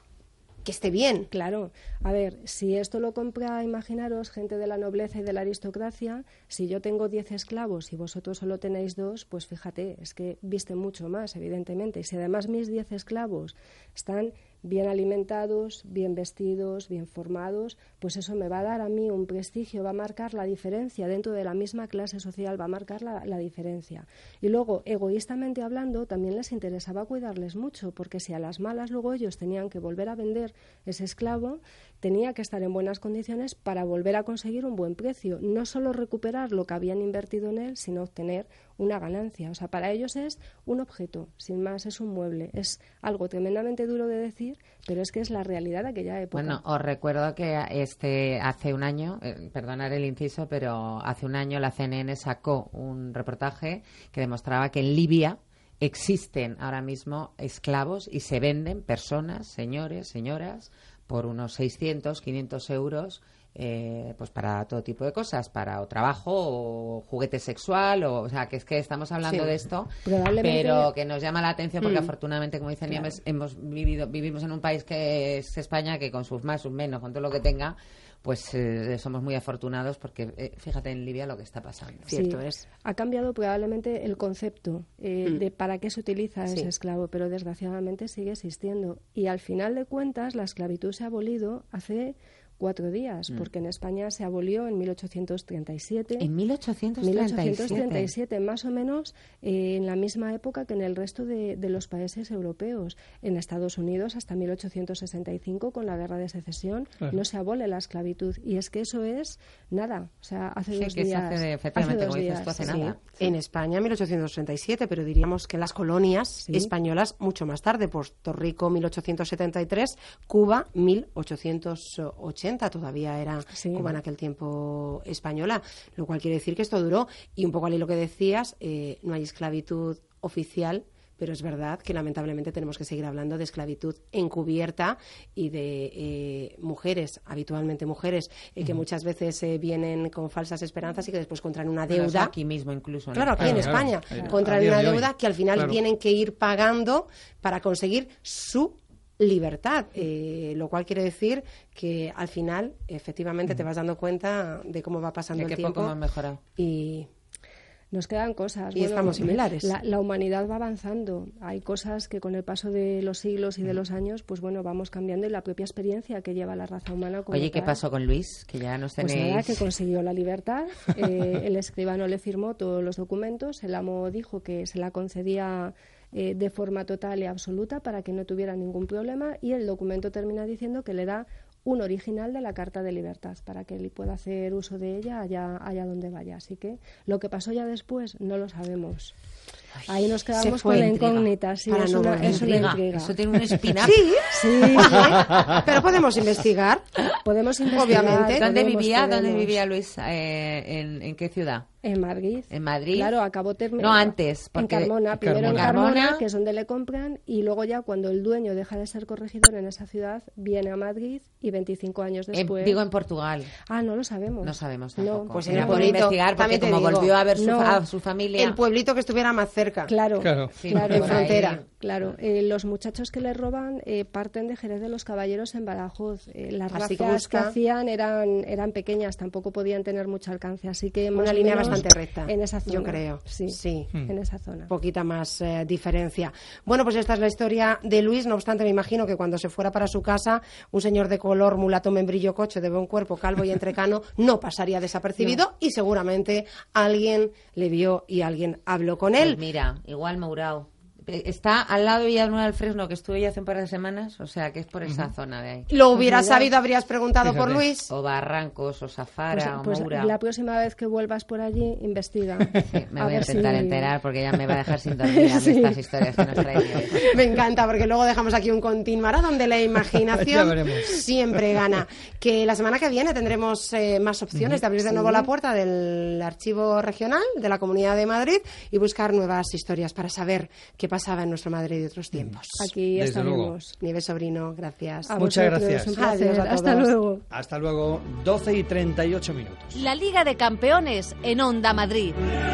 que esté bien. Claro. A ver, si esto lo compra, imaginaros, gente de la nobleza y de la aristocracia, si yo tengo diez esclavos y vosotros solo tenéis dos, pues fíjate, es que viste mucho más, evidentemente. Y si además mis diez esclavos están bien alimentados, bien vestidos, bien formados, pues eso me va a dar a mí un prestigio, va a marcar la diferencia dentro de la misma clase social, va a marcar la, la diferencia. Y luego, egoístamente hablando, también les interesaba cuidarles mucho, porque si a las malas luego ellos tenían que volver a vender ese esclavo, tenía que estar en buenas condiciones para volver a conseguir un buen precio, no solo recuperar lo que habían invertido en él, sino obtener una ganancia. O sea, para ellos es un objeto, sin más, es un mueble. Es algo tremendamente duro de decir, pero es que es la realidad de aquella época. Bueno, os recuerdo que este hace un año, eh, perdonad el inciso, pero hace un año la C N N sacó un reportaje que demostraba que en Libia existen ahora mismo esclavos y se venden personas, señores, señoras, por unos seiscientos, quinientos euros, eh, pues para todo tipo de cosas, para o trabajo o juguete sexual, o, o sea, que es que estamos hablando Sí. de esto, Probablemente- pero que nos llama la atención porque Mm. afortunadamente, como dice Claro. Nieves, hemos vivido, vivimos en un país que es España, que con sus más, sus menos, con todo lo que tenga, pues eh, somos muy afortunados porque eh, fíjate en Libia lo que está pasando. Sí, ha cambiado probablemente el concepto eh, Mm. de para qué se utiliza Sí. ese esclavo, pero desgraciadamente sigue existiendo. Y al final de cuentas, la esclavitud se ha abolido hace cuatro días, Mm. porque en España se abolió en mil ochocientos treinta y siete. En mil ochocientos treinta y siete. mil ochocientos treinta y siete, más o menos eh, en la misma época que en el resto de, de los países europeos. En Estados Unidos, hasta mil ochocientos sesenta y cinco, con la Guerra de Secesión, Claro. no se abole la esclavitud. Y es que eso es nada, o sea, hace Sí, dos que se días. hace de- efectivamente, dos como dices días, tú, hace sí. nada. En España, mil ochocientos treinta y siete, pero diríamos que las colonias Sí. españolas mucho más tarde. Puerto Rico, mil ochocientos setenta y tres, Cuba, mil ochocientos ochenta, todavía era Cuba en aquel tiempo española, lo cual quiere decir que esto duró. Y un poco al hilo que decías, eh, no hay esclavitud oficial, pero es verdad que lamentablemente tenemos que seguir hablando de esclavitud encubierta y de eh, mujeres, habitualmente mujeres, eh, que Ujú. muchas veces eh, vienen con falsas esperanzas y que después contraen una Bueno, deuda. eso aquí mismo incluso, ¿no? Claro, aquí en Claro, claro. España, Claro. contraen A día una de hoy. deuda que al final Claro. tienen que ir pagando para conseguir su libertad, eh, lo cual quiere decir que al final efectivamente te vas dando cuenta de cómo va pasando De el qué tiempo poco hemos mejorado. y Nos quedan cosas. Y estamos similares. La, la humanidad va avanzando. Hay cosas que con el paso de los siglos y de los años, pues bueno, vamos cambiando, y la propia experiencia que lleva la raza humana como Oye, ¿qué tal. pasó con Luis? Que ya nos Pues tenéis... nada, que consiguió la libertad. Eh, el escribano le firmó todos los documentos. El amo dijo que se la concedía eh, de forma total y absoluta para que no tuviera ningún problema, y el documento termina diciendo que le da un original de la Carta de Libertad para que él pueda hacer uso de ella allá, allá donde vaya. Así que lo que pasó ya después no lo sabemos. Ahí nos quedamos se fue con la intriga, incógnita. Sí, para es, no una, volver. es una Intriga. intriga. Eso tiene un spin-off. Sí, Sí. Oye, pero podemos investigar. Podemos investigar. Obviamente. ¿Dónde podemos, vivía? ¿Dónde podemos. vivía Luis? Eh, en, ¿En qué ciudad? En Madrid. ¿En Madrid? Claro, acabó terminando. No, antes. En Porque... Carmona. Primero en Carmona. Carmona, que es donde le compran, y luego ya cuando el dueño deja de ser corregidor en esa ciudad, viene a Madrid, y veinticinco años En- después... digo en Portugal. Ah, no lo sabemos. No sabemos No, tampoco. Pues en Era el por pueblito, investigar, porque también te como digo. volvió a ver su, No. a su familia... El pueblito que estuviera más cerca. Claro, Claro. Sí, claro, en por ahí. frontera. Claro, eh, los muchachos que le roban eh, parten de Jerez de los Caballeros en Badajoz. Eh, las Así que razas que busca- hacían eran, eran pequeñas, tampoco podían tener mucho alcance, así que más Una o línea menos bastante recta, en esa zona. yo creo. Sí, Sí. en esa zona. Poquita más eh, diferencia. Bueno, pues esta es la historia de Luis. No obstante, me imagino que cuando se fuera para su casa, un señor de color, mulato, membrillo, coche, de buen cuerpo, calvo y entrecano, no pasaría desapercibido, y seguramente alguien le vio y alguien habló con él. Pues mira, igual Mourao. Eh, Está al lado de Villanueva del Fresno, que estuve ya hace un par de semanas, o sea que es por esa zona de ahí. Lo hubieras Pues mira, sabido, habrías preguntado por fíjate. Luis. O Barrancos, o Pues, Safara, pues o Moura. la próxima vez que vuelvas por allí, investiga. Sí, me voy a ver intentar si- enterar porque ya me va a dejar sin dormir a mí Sí. estas historias que nos trae Nieves. Me encanta, porque luego dejamos aquí un continuará donde la Ya imaginación veremos. siempre gana. Que la semana que viene tendremos eh, más opciones de abrir de Sí. nuevo la puerta del archivo regional de la Comunidad de Madrid y buscar nuevas historias para saber qué pasaba en nuestro Madrid de otros tiempos. Aquí Desde estaremos. Nieves Sobrino, gracias. A Muchas vosotros, gracias. un placer. Adiós a Hasta todos. luego. Hasta luego, doce y treinta y ocho minutos. La Liga de Campeones en Onda Madrid.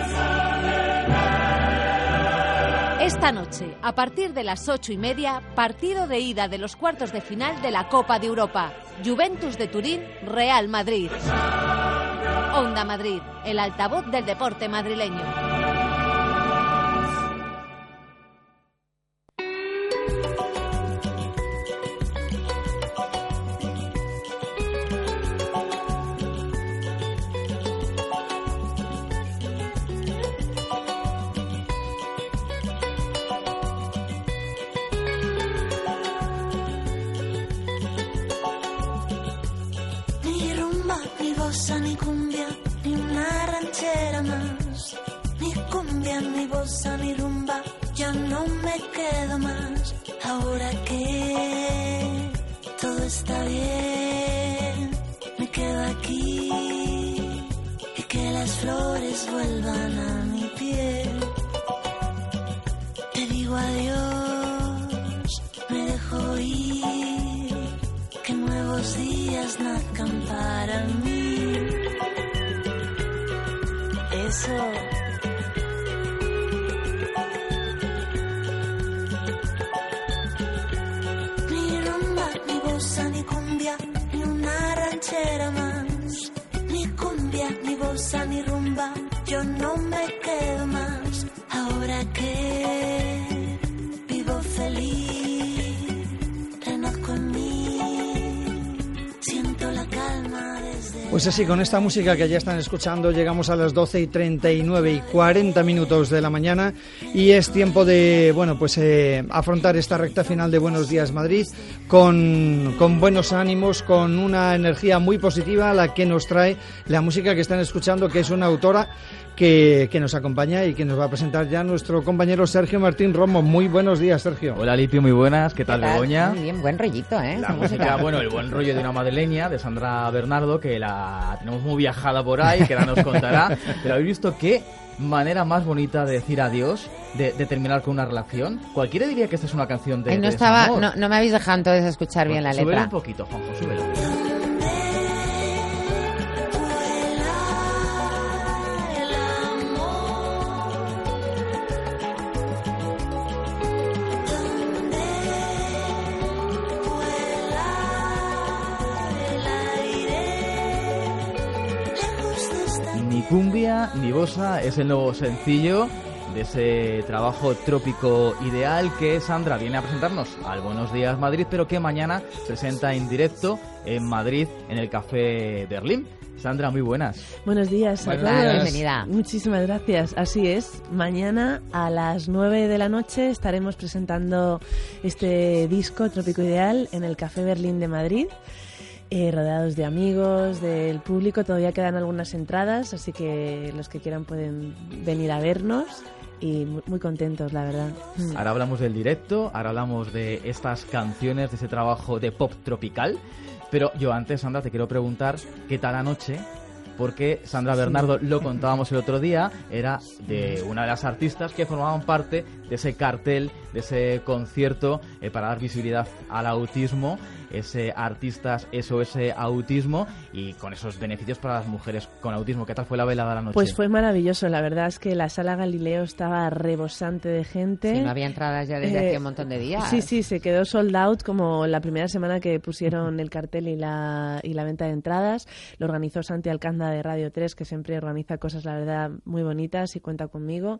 Esta noche, a partir de las ocho y media, partido de ida de los cuartos de final de la Copa de Europa. Juventus de Turín, Real Madrid. Onda Madrid, el altavoz del deporte madrileño. Ni rumba, ni bossa, ni cumbia, ni una ranchera más. Ni cumbia, ni bossa, ni rumba, ya no me quedo más. Ahora que todo está bien, me quedo aquí y que las flores vuelvan a mi piel. Te digo adiós, me dejo ir, que no sean para mí. Eso. Ni rumba, ni bossa, ni cumbia, ni una ranchera más. Ni cumbia, ni bossa, ni rumba, yo no me quedo más. Ahora que vivo feliz, renazco en mí, siento la calma desde... Pues así, con esta música que ya están escuchando, llegamos a las doce y treinta y nueve y cuarenta minutos de la mañana y es tiempo de, bueno, pues eh, afrontar esta recta final de Buenos Días Madrid con, con buenos ánimos, con una energía muy positiva, la que nos trae la música que están escuchando, que es una autora que, que nos acompaña y que nos va a presentar ya nuestro compañero Sergio Martín Romo. Muy buenos días, Sergio. Hola, Lipi, muy buenas. ¿Qué tal, Begoña? Muy bien, buen rollito, ¿eh? La música, música, bueno, el buen rollo de una madrileña, de Sandra Bernardo, que la tenemos muy viajada por ahí, que ahora nos contará. Pero habéis visto qué manera más bonita de decir adiós, de, de terminar con una relación. Cualquiera diría que esta es una canción de, Ay, no de estaba, desamor. no, no me habéis dejado entonces escuchar bien la Súbelo letra. un poquito, Juanjo, súbelo. Ni cumbia ni bossa es el nuevo sencillo de ese trabajo trópico ideal que Sandra viene a presentarnos al Buenos Días Madrid, pero que mañana presenta en directo en Madrid en el Café Berlín. Sandra, muy buenas. Buenos días a Buenas, todos. bienvenida. Muchísimas gracias. Así es, mañana a las nueve de la noche estaremos presentando este disco Trópico Ideal en el Café Berlín de Madrid. Eh, rodeados de amigos, del público, todavía quedan algunas entradas, así que los que quieran pueden venir a vernos y muy, muy contentos, la verdad. Ahora hablamos del directo, ahora hablamos de estas canciones, de ese trabajo de pop tropical, pero yo antes, Sandra, te quiero preguntar qué tal anoche, porque Sandra Bernardo, lo contábamos el otro día, era de una de las artistas que formaban parte de ese cartel, de ese concierto eh, para dar visibilidad al autismo, ese Artistas S O S Autismo, y con esos beneficios para las mujeres con autismo. ¿Qué tal fue la velada de la noche? Pues fue maravilloso, la verdad es que la Sala Galileo estaba rebosante de gente. Sí, no había entradas ya desde Eh, hace un montón de días. Sí, sí, se quedó sold out como la primera semana que pusieron el cartel y la, y la venta de entradas. Lo organizó Santi Alcanda de Radio tres, que siempre organiza cosas, la verdad, muy bonitas y cuenta conmigo.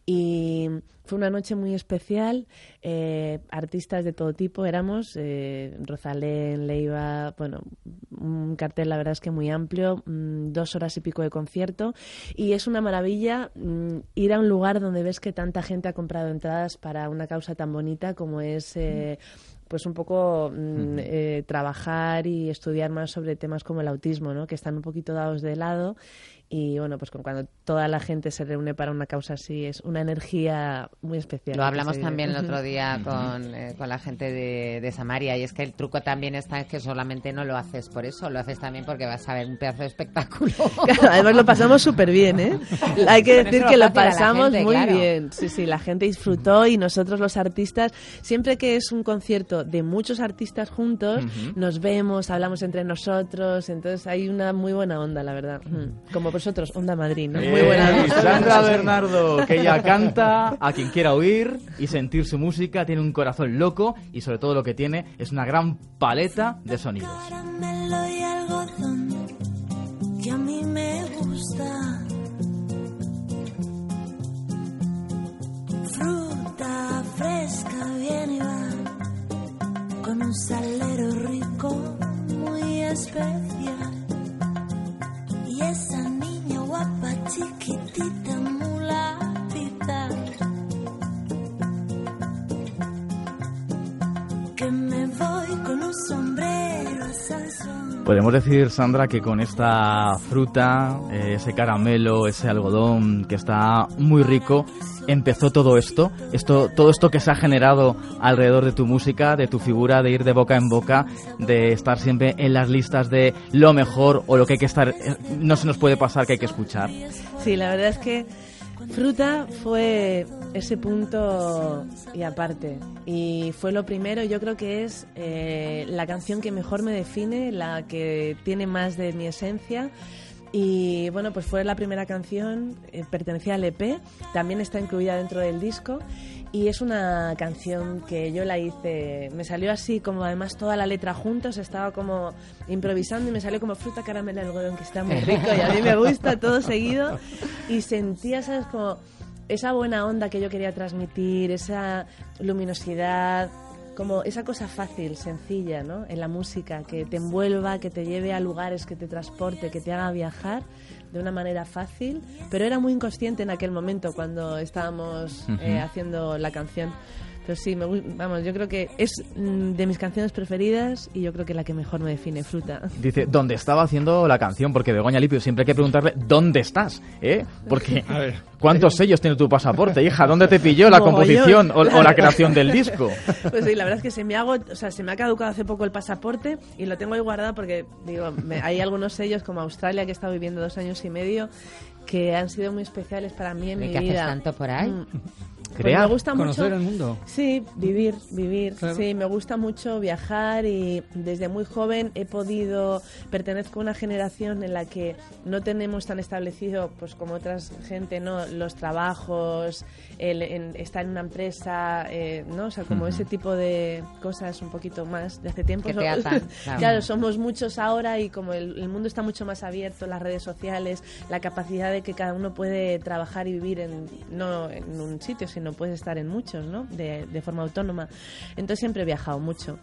Y fue una noche muy especial, eh, artistas de todo tipo éramos, eh, Rosalén, Leiva, bueno, un cartel la verdad es que muy amplio, mmm, dos horas y pico de concierto, y es una maravilla mmm, ir a un lugar donde ves que tanta gente ha comprado entradas para una causa tan bonita como es... Eh, pues un poco mmm, eh, trabajar y estudiar más sobre temas como el autismo, ¿no? Que están un poquito dados de lado. Y bueno, pues cuando toda la gente se reúne para una causa así, es una energía muy especial. Lo hablamos también el otro día con, eh, con la gente de, de Samaria, y es que el truco también está en que solamente no lo haces por eso, lo haces también porque vas a ver un pedazo de espectáculo. Claro, además lo pasamos súper bien, ¿eh? Hay que decir que lo pasamos gente, muy claro. bien. Sí, sí, la gente disfrutó y nosotros los artistas, siempre que es un concierto de muchos artistas juntos, uh-huh. nos vemos, hablamos entre nosotros, entonces hay una muy buena onda, la verdad. Uh-huh. Como vosotros, Onda Madrid, ¿no? Eh, Muy buena onda. Sandra Bernardo, que ella canta a quien quiera oír y sentir su música, tiene un corazón loco y sobre todo lo que tiene es una gran paleta de sonidos. Caramelo y algodón, que a mí me gusta. Fruta fresca viene y va, con un salero rico, muy especial. Y esa niña guapa, chiquitita, mulatita, que me voy con un sombrero a Sansón. Podemos decir, Sandra, que con esta fruta, eh, ese caramelo, ese algodón que está muy rico, empezó todo esto, esto, todo esto que se ha generado alrededor de tu música, de tu figura, de ir de boca en boca, de estar siempre en las listas de lo mejor o lo que hay que estar, no se nos puede pasar, que hay que escuchar. Sí, la verdad es que Fruta fue ese punto y aparte, y fue lo primero. Yo creo que es eh, la canción que mejor me define, la que tiene más de mi esencia. Y bueno, pues fue la primera canción, eh, pertenecía al E P, también está incluida dentro del disco, y es una canción que yo la hice, me salió así como además toda la letra juntos, estaba como improvisando y me salió como fruta, caramelo, algodón, que está muy rico y a mí me gusta todo seguido, y sentía, ¿sabes?, como esa buena onda que yo quería transmitir, esa luminosidad, como esa cosa fácil, sencilla, ¿no?, en la música, que te envuelva, que te lleve a lugares, que te transporte, que te haga viajar de una manera fácil, pero era muy inconsciente en aquel momento cuando estábamos uh-huh. eh, haciendo la canción. Pero sí, me, vamos, yo creo que es mm, de mis canciones preferidas y yo creo que la que mejor me define, Fruta. Dice, ¿dónde estaba haciendo la canción? Porque Begoña Lipio siempre hay que preguntarle ¿dónde estás? ¿Eh? Porque ¿cuántos sellos tiene tu pasaporte, hija? ¿Dónde te pilló la composición o, o la creación del disco? Pues sí, la verdad es que se me hago, o sea, se me ha caducado hace poco el pasaporte y lo tengo ahí guardado porque, digo, me, hay algunos sellos como Australia, que he estado viviendo dos años y medio, que han sido muy especiales para mí en mi vida. ¿Qué haces tanto por ahí? Mm. Pues me gusta conocer mucho, el mundo. Sí, vivir, vivir. Claro. Sí, me gusta mucho viajar y desde muy joven he podido, pertenezco a una generación en la que no tenemos tan establecido, pues como otras gente, ¿no?, los trabajos, el, en, estar en una empresa, eh, ¿no? O sea, como uh-huh. ese tipo de cosas un poquito más de hace tiempo. Que te atan, claro. Claro, somos muchos ahora y como el, el mundo está mucho más abierto, las redes sociales, la capacidad de que cada uno puede trabajar y vivir en, no en un sitio, sino no puedes estar en muchos, ¿no?, de, de forma autónoma. Entonces siempre he viajado mucho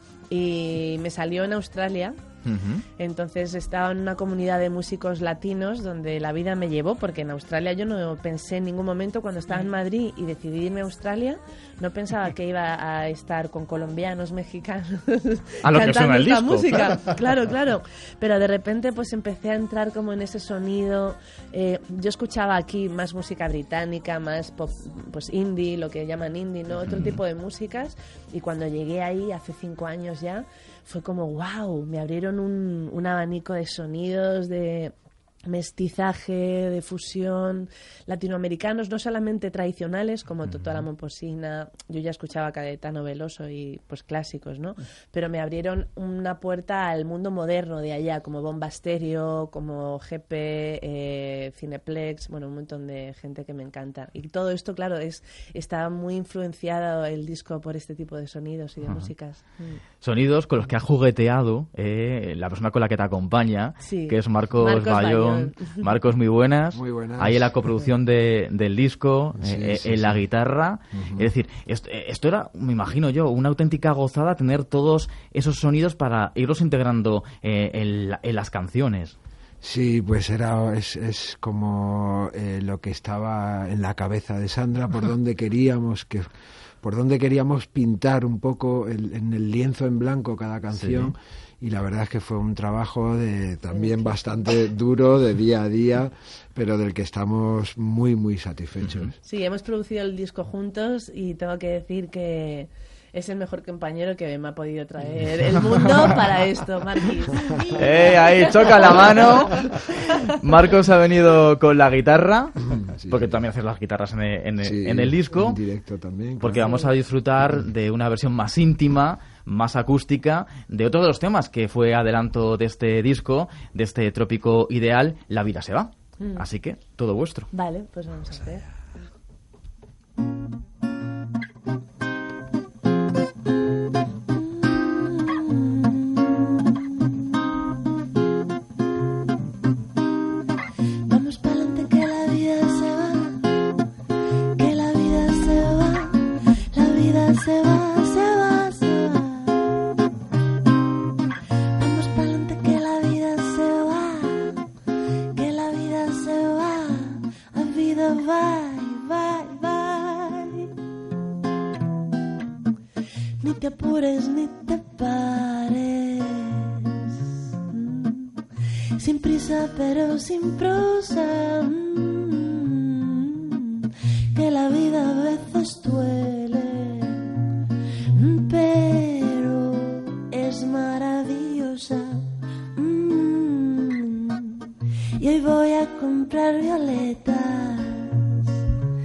y me salió en Australia. Uh-huh. Entonces estaba en una comunidad de músicos latinos donde la vida me llevó, porque en Australia yo no pensé en ningún momento, cuando estaba en Madrid y decidí irme a Australia, no pensaba que iba a estar con colombianos, mexicanos a lo cantando que esta música. Claro, claro. Pero de repente pues empecé a entrar como en ese sonido. Eh, yo escuchaba aquí más música británica, más pop, pues indie, lo que llaman indie, ¿no? Otro tipo de músicas. Y cuando llegué ahí hace cinco años ya, fue como wow, me abrieron un, un abanico de sonidos, de mestizaje, de fusión, latinoamericanos, no solamente tradicionales como Totò la Momposina, yo ya escuchaba Caetano Veloso y pues clásicos, ¿no? Pero me abrieron una puerta al mundo moderno de allá, como Bomba Estéreo, como G P, eh, Cineplex, bueno, un montón de gente que me encanta. Y todo esto, claro, es está muy influenciado el disco por este tipo de sonidos y de uh-huh. músicas. Mm. Sonidos con los que ha jugueteado eh, la persona con la que te acompaña, sí. que es Marcos, Marcos Bayón. Marcos, muy buenas. Muy buenas. Ahí en la coproducción de, del disco, sí, eh, sí, en sí. la guitarra. Uh-huh. Es decir, esto, esto era, me imagino yo, una auténtica gozada tener todos esos sonidos para irlos integrando eh, en, en las canciones. Sí, pues era es, es como eh, lo que estaba en la cabeza de Sandra, por donde queríamos que por donde queríamos pintar un poco el, en el lienzo en blanco cada canción. Sí. Y la verdad es que fue un trabajo de también bastante duro, de día a día, pero del que estamos muy, muy satisfechos. Sí, hemos producido el disco juntos y tengo que decir que es el mejor compañero que me ha podido traer el mundo para esto, Marquis. ¡Eh, ahí choca la mano! Marcos ha venido con la guitarra, sí. porque también haces las guitarras en el, en el, sí, en el disco. En directo también. Porque claro. vamos a disfrutar de una versión más íntima, más acústica, de otro de los temas que fue adelanto de este disco, de este Trópico Ideal, La vida se va. Mm. Así que, todo vuestro. Vale, pues vamos a hacer. Se va, se va, se va. Vamos pa'lante que la vida se va, que la vida se va, la vida va, va, va. Ni te apures ni te pares, sin prisa pero sin prosa, que la vida a veces duele, pero es maravillosa. Mm. Y hoy voy a comprar violetas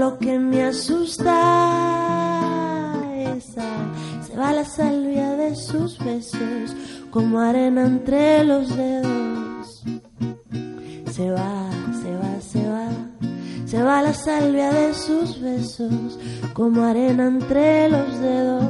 lo que me asusta. Esa se va la salvia de sus besos como arena entre los dedos. Se va, se va, se va, se va la salvia de sus besos como arena entre los dedos.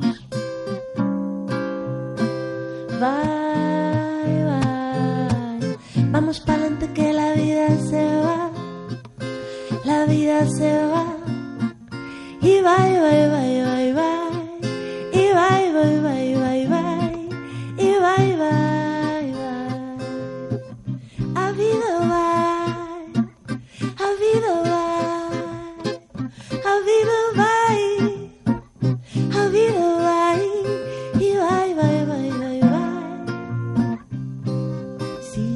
Bye, bye, vamos pa'lante que la vida se va, la vida se va. Y bye, bye, bye, bye, bye, y bye, bye, bye, bye, bye, y bye, bye, bye. Ha habido bye, ha habido bye, ha habido bye, ha habido bye, y bye, bye, bye, bye, bye. Sí.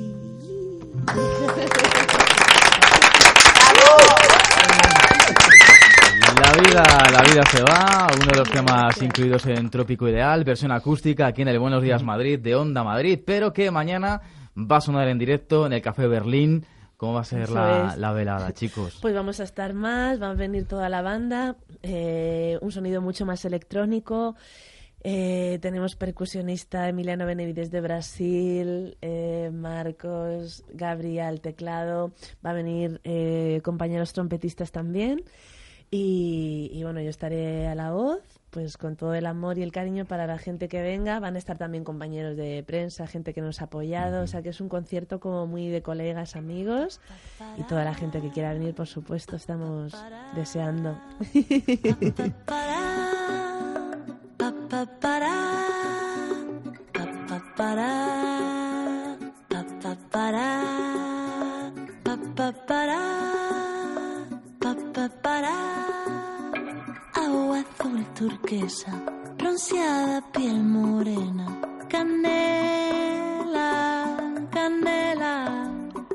La vida, la vida se va, uno de los temas incluidos en Trópico Ideal, versión acústica aquí en el Buenos Días Madrid de Onda Madrid, pero que mañana va a sonar en directo en el Café Berlín. ¿Cómo va a ser la, la velada, chicos? Pues vamos a estar más, va a venir toda la banda, eh, un sonido mucho más electrónico. Eh, tenemos percusionista Emiliano Benevides de Brasil, eh, Marcos, Gabriel teclado, va a venir eh, compañeros trompetistas también. Y, y bueno, yo estaré a la voz, pues con todo el amor y el cariño para la gente que venga. Van a estar también compañeros de prensa, gente que nos ha apoyado, o sea que es un concierto como muy de colegas, amigos, y toda la gente que quiera venir, por supuesto, estamos deseando. Agua azul turquesa, bronceada piel morena, canela, canela.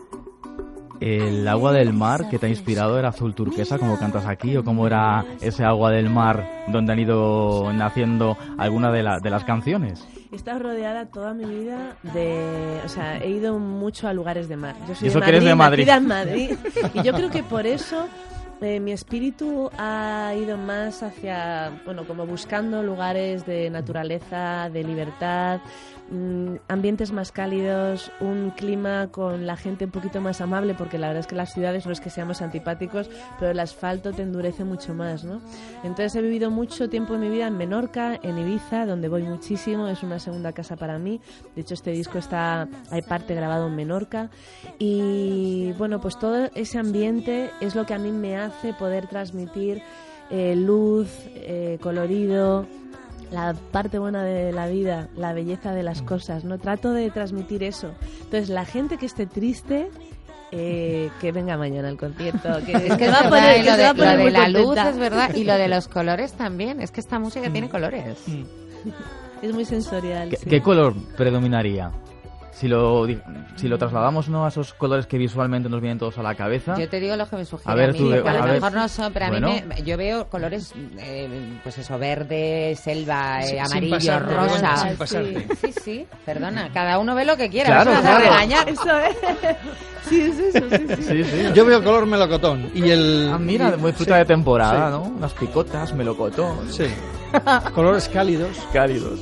¿El agua del mar que te ha inspirado era azul turquesa, como cantas aquí, o cómo era ese agua del mar donde han ido naciendo algunas de, la, de las canciones? He estado rodeada toda mi vida de... O sea, he ido mucho a lugares de mar. Yo soy ¿Y eso de que eres de Madrid? nacida en Madrid. Y yo creo que por eso eh, mi espíritu ha ido más hacia... Bueno, como buscando lugares de naturaleza, de libertad, mmm, ambientes más cálidos, un clima con la gente un poquito más amable, porque la verdad es que las ciudades no es que seamos antipáticos, pero el asfalto te endurece mucho más, ¿no? Entonces he vivido mucho tiempo en mi vida en Menorca, en Ibiza, donde voy muchísimo, es una segunda casa para mí. De hecho, este disco está, hay parte grabado en Menorca, y bueno, pues todo ese ambiente es lo que a mí me hace poder transmitir eh, luz, eh, colorido, la parte buena de la vida, la belleza de las cosas, ¿no? Trato de transmitir eso. Entonces, la gente que esté triste, eh, que venga mañana al concierto. Que, es que se va es a poner, verdad, y lo se va a de, poner lo de muy la contenta. luz es verdad, y lo de los colores también. Es que esta música tiene colores. Es muy sensorial. ¿Qué, sí. ¿Qué color predominaría? Si lo, di- si lo trasladamos, ¿no?, a esos colores que visualmente nos vienen todos a la cabeza. Yo te digo lo que me sugiere A ver, a mí, tú de- que a lo a ver. mejor no son, pero Bueno. a mí me, yo veo colores, eh, pues eso, verde, selva, eh, Sin- sin amarillo, pasarte, rosa. Begoña, sin pasarte. Sí, sí, sí, perdona, cada uno ve lo que quiera, Claro, no vas a claro. regañar. Eso es. Sí, es eso, sí, sí. Sí, sí. Yo veo color melocotón y el... Ah, mira, y- muy fruta sí, de temporada, sí. ¿no? Unas picotas, melocotón. Sí. Colores cálidos. Cálidos.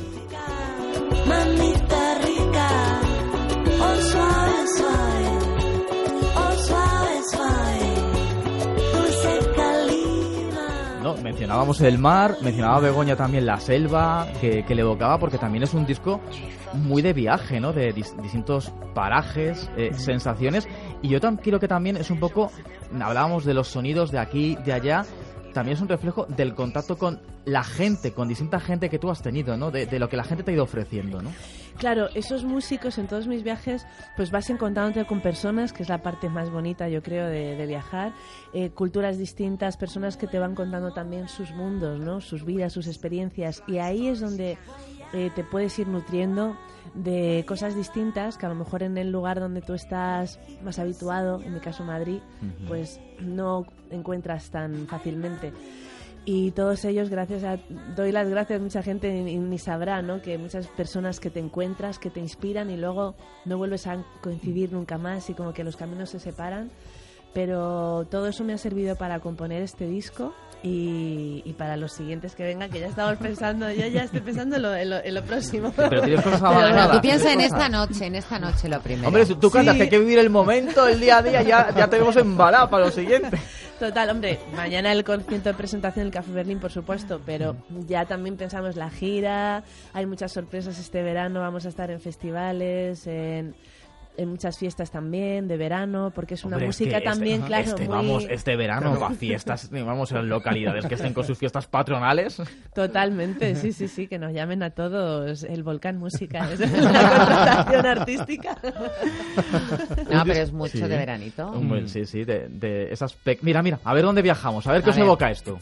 Mamita rica, oh suave, suave, oh suave, suave, dulce calima. No, mencionábamos el mar, mencionaba Begoña también la selva, que, que le evocaba, porque también es un disco muy de viaje, ¿no? De dis- distintos parajes, eh, sensaciones. Y yo tam- creo que también es un poco, hablábamos de los sonidos de aquí, de allá, también es un reflejo del contacto con la gente, con distinta gente que tú has tenido, ¿no? De, de lo que la gente te ha ido ofreciendo, ¿no? Claro, esos músicos en todos mis viajes, pues vas encontrándote con personas, que es la parte más bonita, yo creo, de, de viajar, eh, culturas distintas, personas que te van contando también sus mundos, ¿no? Sus vidas, sus experiencias, y ahí es donde eh, te puedes ir nutriendo de cosas distintas que a lo mejor en el lugar donde tú estás más habituado, en mi caso Madrid, Ujú. pues no encuentras tan fácilmente. Y todos ellos, gracias a, doy las gracias, mucha gente ni, ni sabrá, ¿no?, que muchas personas que te encuentras, que te inspiran y luego no vuelves a coincidir nunca más y como que los caminos se separan. pero todo eso me ha servido para componer este disco. Y, y para los siguientes que vengan, que ya estamos pensando, yo ya estoy pensando en lo, en lo, en lo próximo. Pero tienes cosas avanzadas. Tú piensa en esta noche, en esta noche lo primero. Hombre, tú cantas, sí. Que hay que vivir el momento, el día a día, ya, ya te vemos embalado para lo siguiente. Total, hombre, mañana el concierto de presentación del Café Berlín, por supuesto, pero ya también pensamos la gira, hay muchas sorpresas este verano, vamos a estar en festivales, en... en muchas fiestas también, de verano, porque es una Hombre, música es también, este, claro, este, muy... vamos, este verano va a fiestas, vamos a localidades que estén con sus fiestas patronales. Totalmente, sí, sí, sí, que nos llamen a todos el Volcán Música, es una contratación artística. No, pero es mucho sí. de veranito. Bueno, sí, sí, de, de esas... Pe... Mira, mira, a ver dónde viajamos, a ver qué a os ver. evoca esto.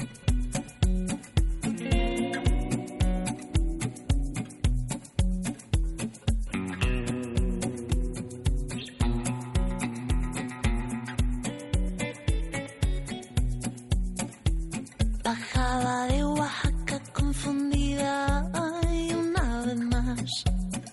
Bajaba de Oaxaca confundida y una vez más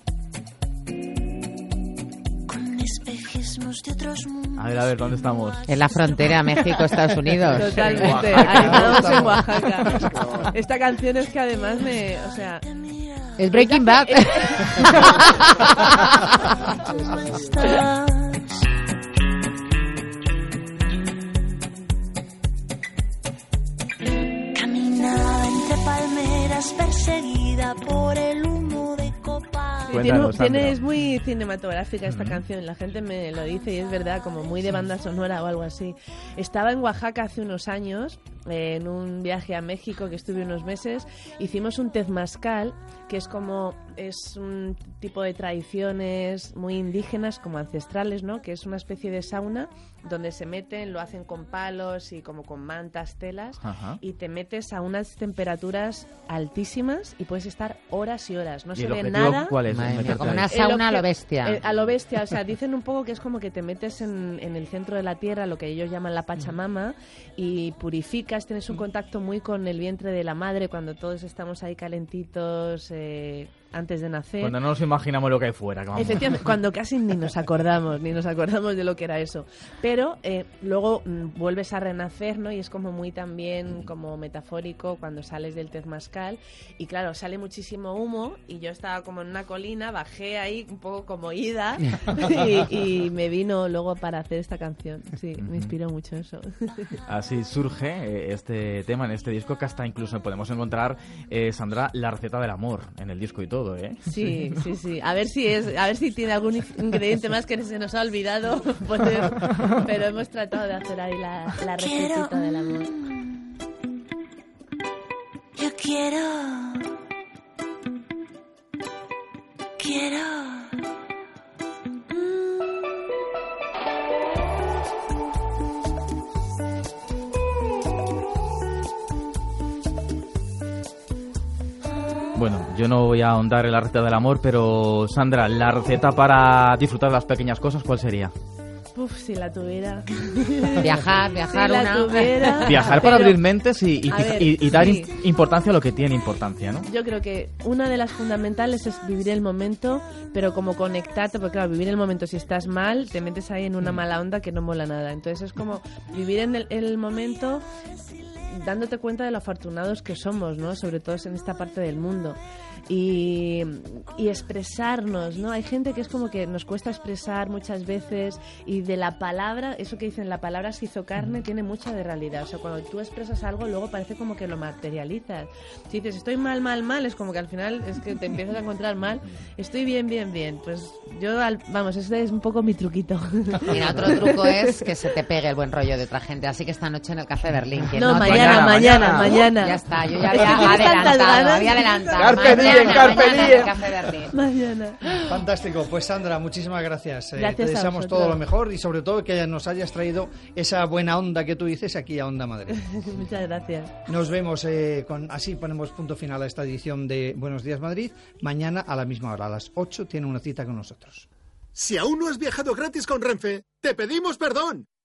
con espejismos de otros mundos. A ver, a ver, ¿dónde estamos? En la frontera México-Estados Unidos. Totalmente, ahí estamos en Oaxaca. Esta canción es que además me... o sea... Es Breaking Bad. Caminaba entre palmeras perseguida por el humo de copa. Tiene, tiene, es muy cinematográfica esta uh-huh. canción, la gente me lo dice y es verdad, como muy de banda sonora o algo así. Estaba en Oaxaca hace unos años, eh, en un viaje a México que estuve unos meses, hicimos un tezmascal, que es como, es un tipo de tradiciones muy indígenas, como ancestrales, ¿no? Que es una especie de sauna donde se meten, lo hacen con palos y como con mantas, telas, uh-huh. y te metes a unas temperaturas altísimas y puedes estar horas y horas, no se ve nada. ¿Cuál es? Mía, como una sauna a lo bestia. Eh, a lo bestia, o sea, dicen un poco que es como que te metes en, en el centro de la tierra, lo que ellos llaman la Pachamama, y purificas, tienes un contacto muy con el vientre de la madre cuando todos estamos ahí calentitos, eh, antes de nacer. Cuando no nos imaginamos lo que hay fuera. Como... Efectivamente, cuando casi ni nos acordamos, ni nos acordamos de lo que era eso. Pero eh, luego mm, vuelves a renacer, ¿no? Y es como muy también como metafórico cuando sales del tezmascal. Y claro, sale muchísimo humo y yo estaba como en una colina, bajé ahí un poco como ida y, y me vino luego para hacer esta canción. Sí, me inspiró mucho eso. Así surge este tema en este disco, que hasta incluso podemos encontrar, eh, Sandra, la receta del amor en el disco y todo. ¿Eh? Sí, sí, sí. A ver si es, a ver si tiene algún ingrediente más que se nos ha olvidado poner, pero hemos tratado de hacer ahí la, la recetita del amor. Yo quiero, quiero. Bueno, yo no voy a ahondar en la receta del amor, pero Sandra, la receta para disfrutar de las pequeñas cosas, ¿cuál sería? Uf, si la tuviera. Viajar, viajar si una. La tuviera, viajar para pero, abrir mentes y, y, ver, y, y dar sí. importancia a lo que tiene importancia, ¿no? Yo creo que una de las fundamentales es vivir el momento, pero como conectarte, porque claro, vivir el momento, si estás mal, te metes ahí en una mala onda que no mola nada. Entonces es como vivir en el, en el momento, dándote cuenta de lo afortunados que somos, ¿no? Sobre todo en esta parte del mundo. Y, y expresarnos, ¿no? Hay gente que es como que nos cuesta expresar muchas veces y de la palabra, eso que dicen, la palabra se hizo carne, tiene mucha de realidad. O sea, cuando tú expresas algo, luego parece como que lo materializas. Si dices, estoy mal, mal, mal, es como que al final es que te empiezas a encontrar mal. Estoy bien, bien, bien. Pues yo, al, vamos, ese es un poco mi truquito. Mira, otro truco es que se te pegue el buen rollo de otra gente. Así que esta noche en el Café Berlín. No, no, mañana, mañana, mañana, mañana. Ya está, yo ya había adelantado, había adelantado. Carpe diem, carpe diem. Mañana. Fantástico, pues Sandra, muchísimas gracias. Gracias eh, te deseamos a todo lo mejor y sobre todo que nos hayas traído esa buena onda que tú dices aquí a Onda Madrid. Muchas gracias. Nos vemos, eh, con así ponemos punto final a esta edición de Buenos Días Madrid. Mañana a la misma hora, a las ocho, tiene una cita con nosotros. Si aún no has viajado gratis con Renfe, te pedimos perdón.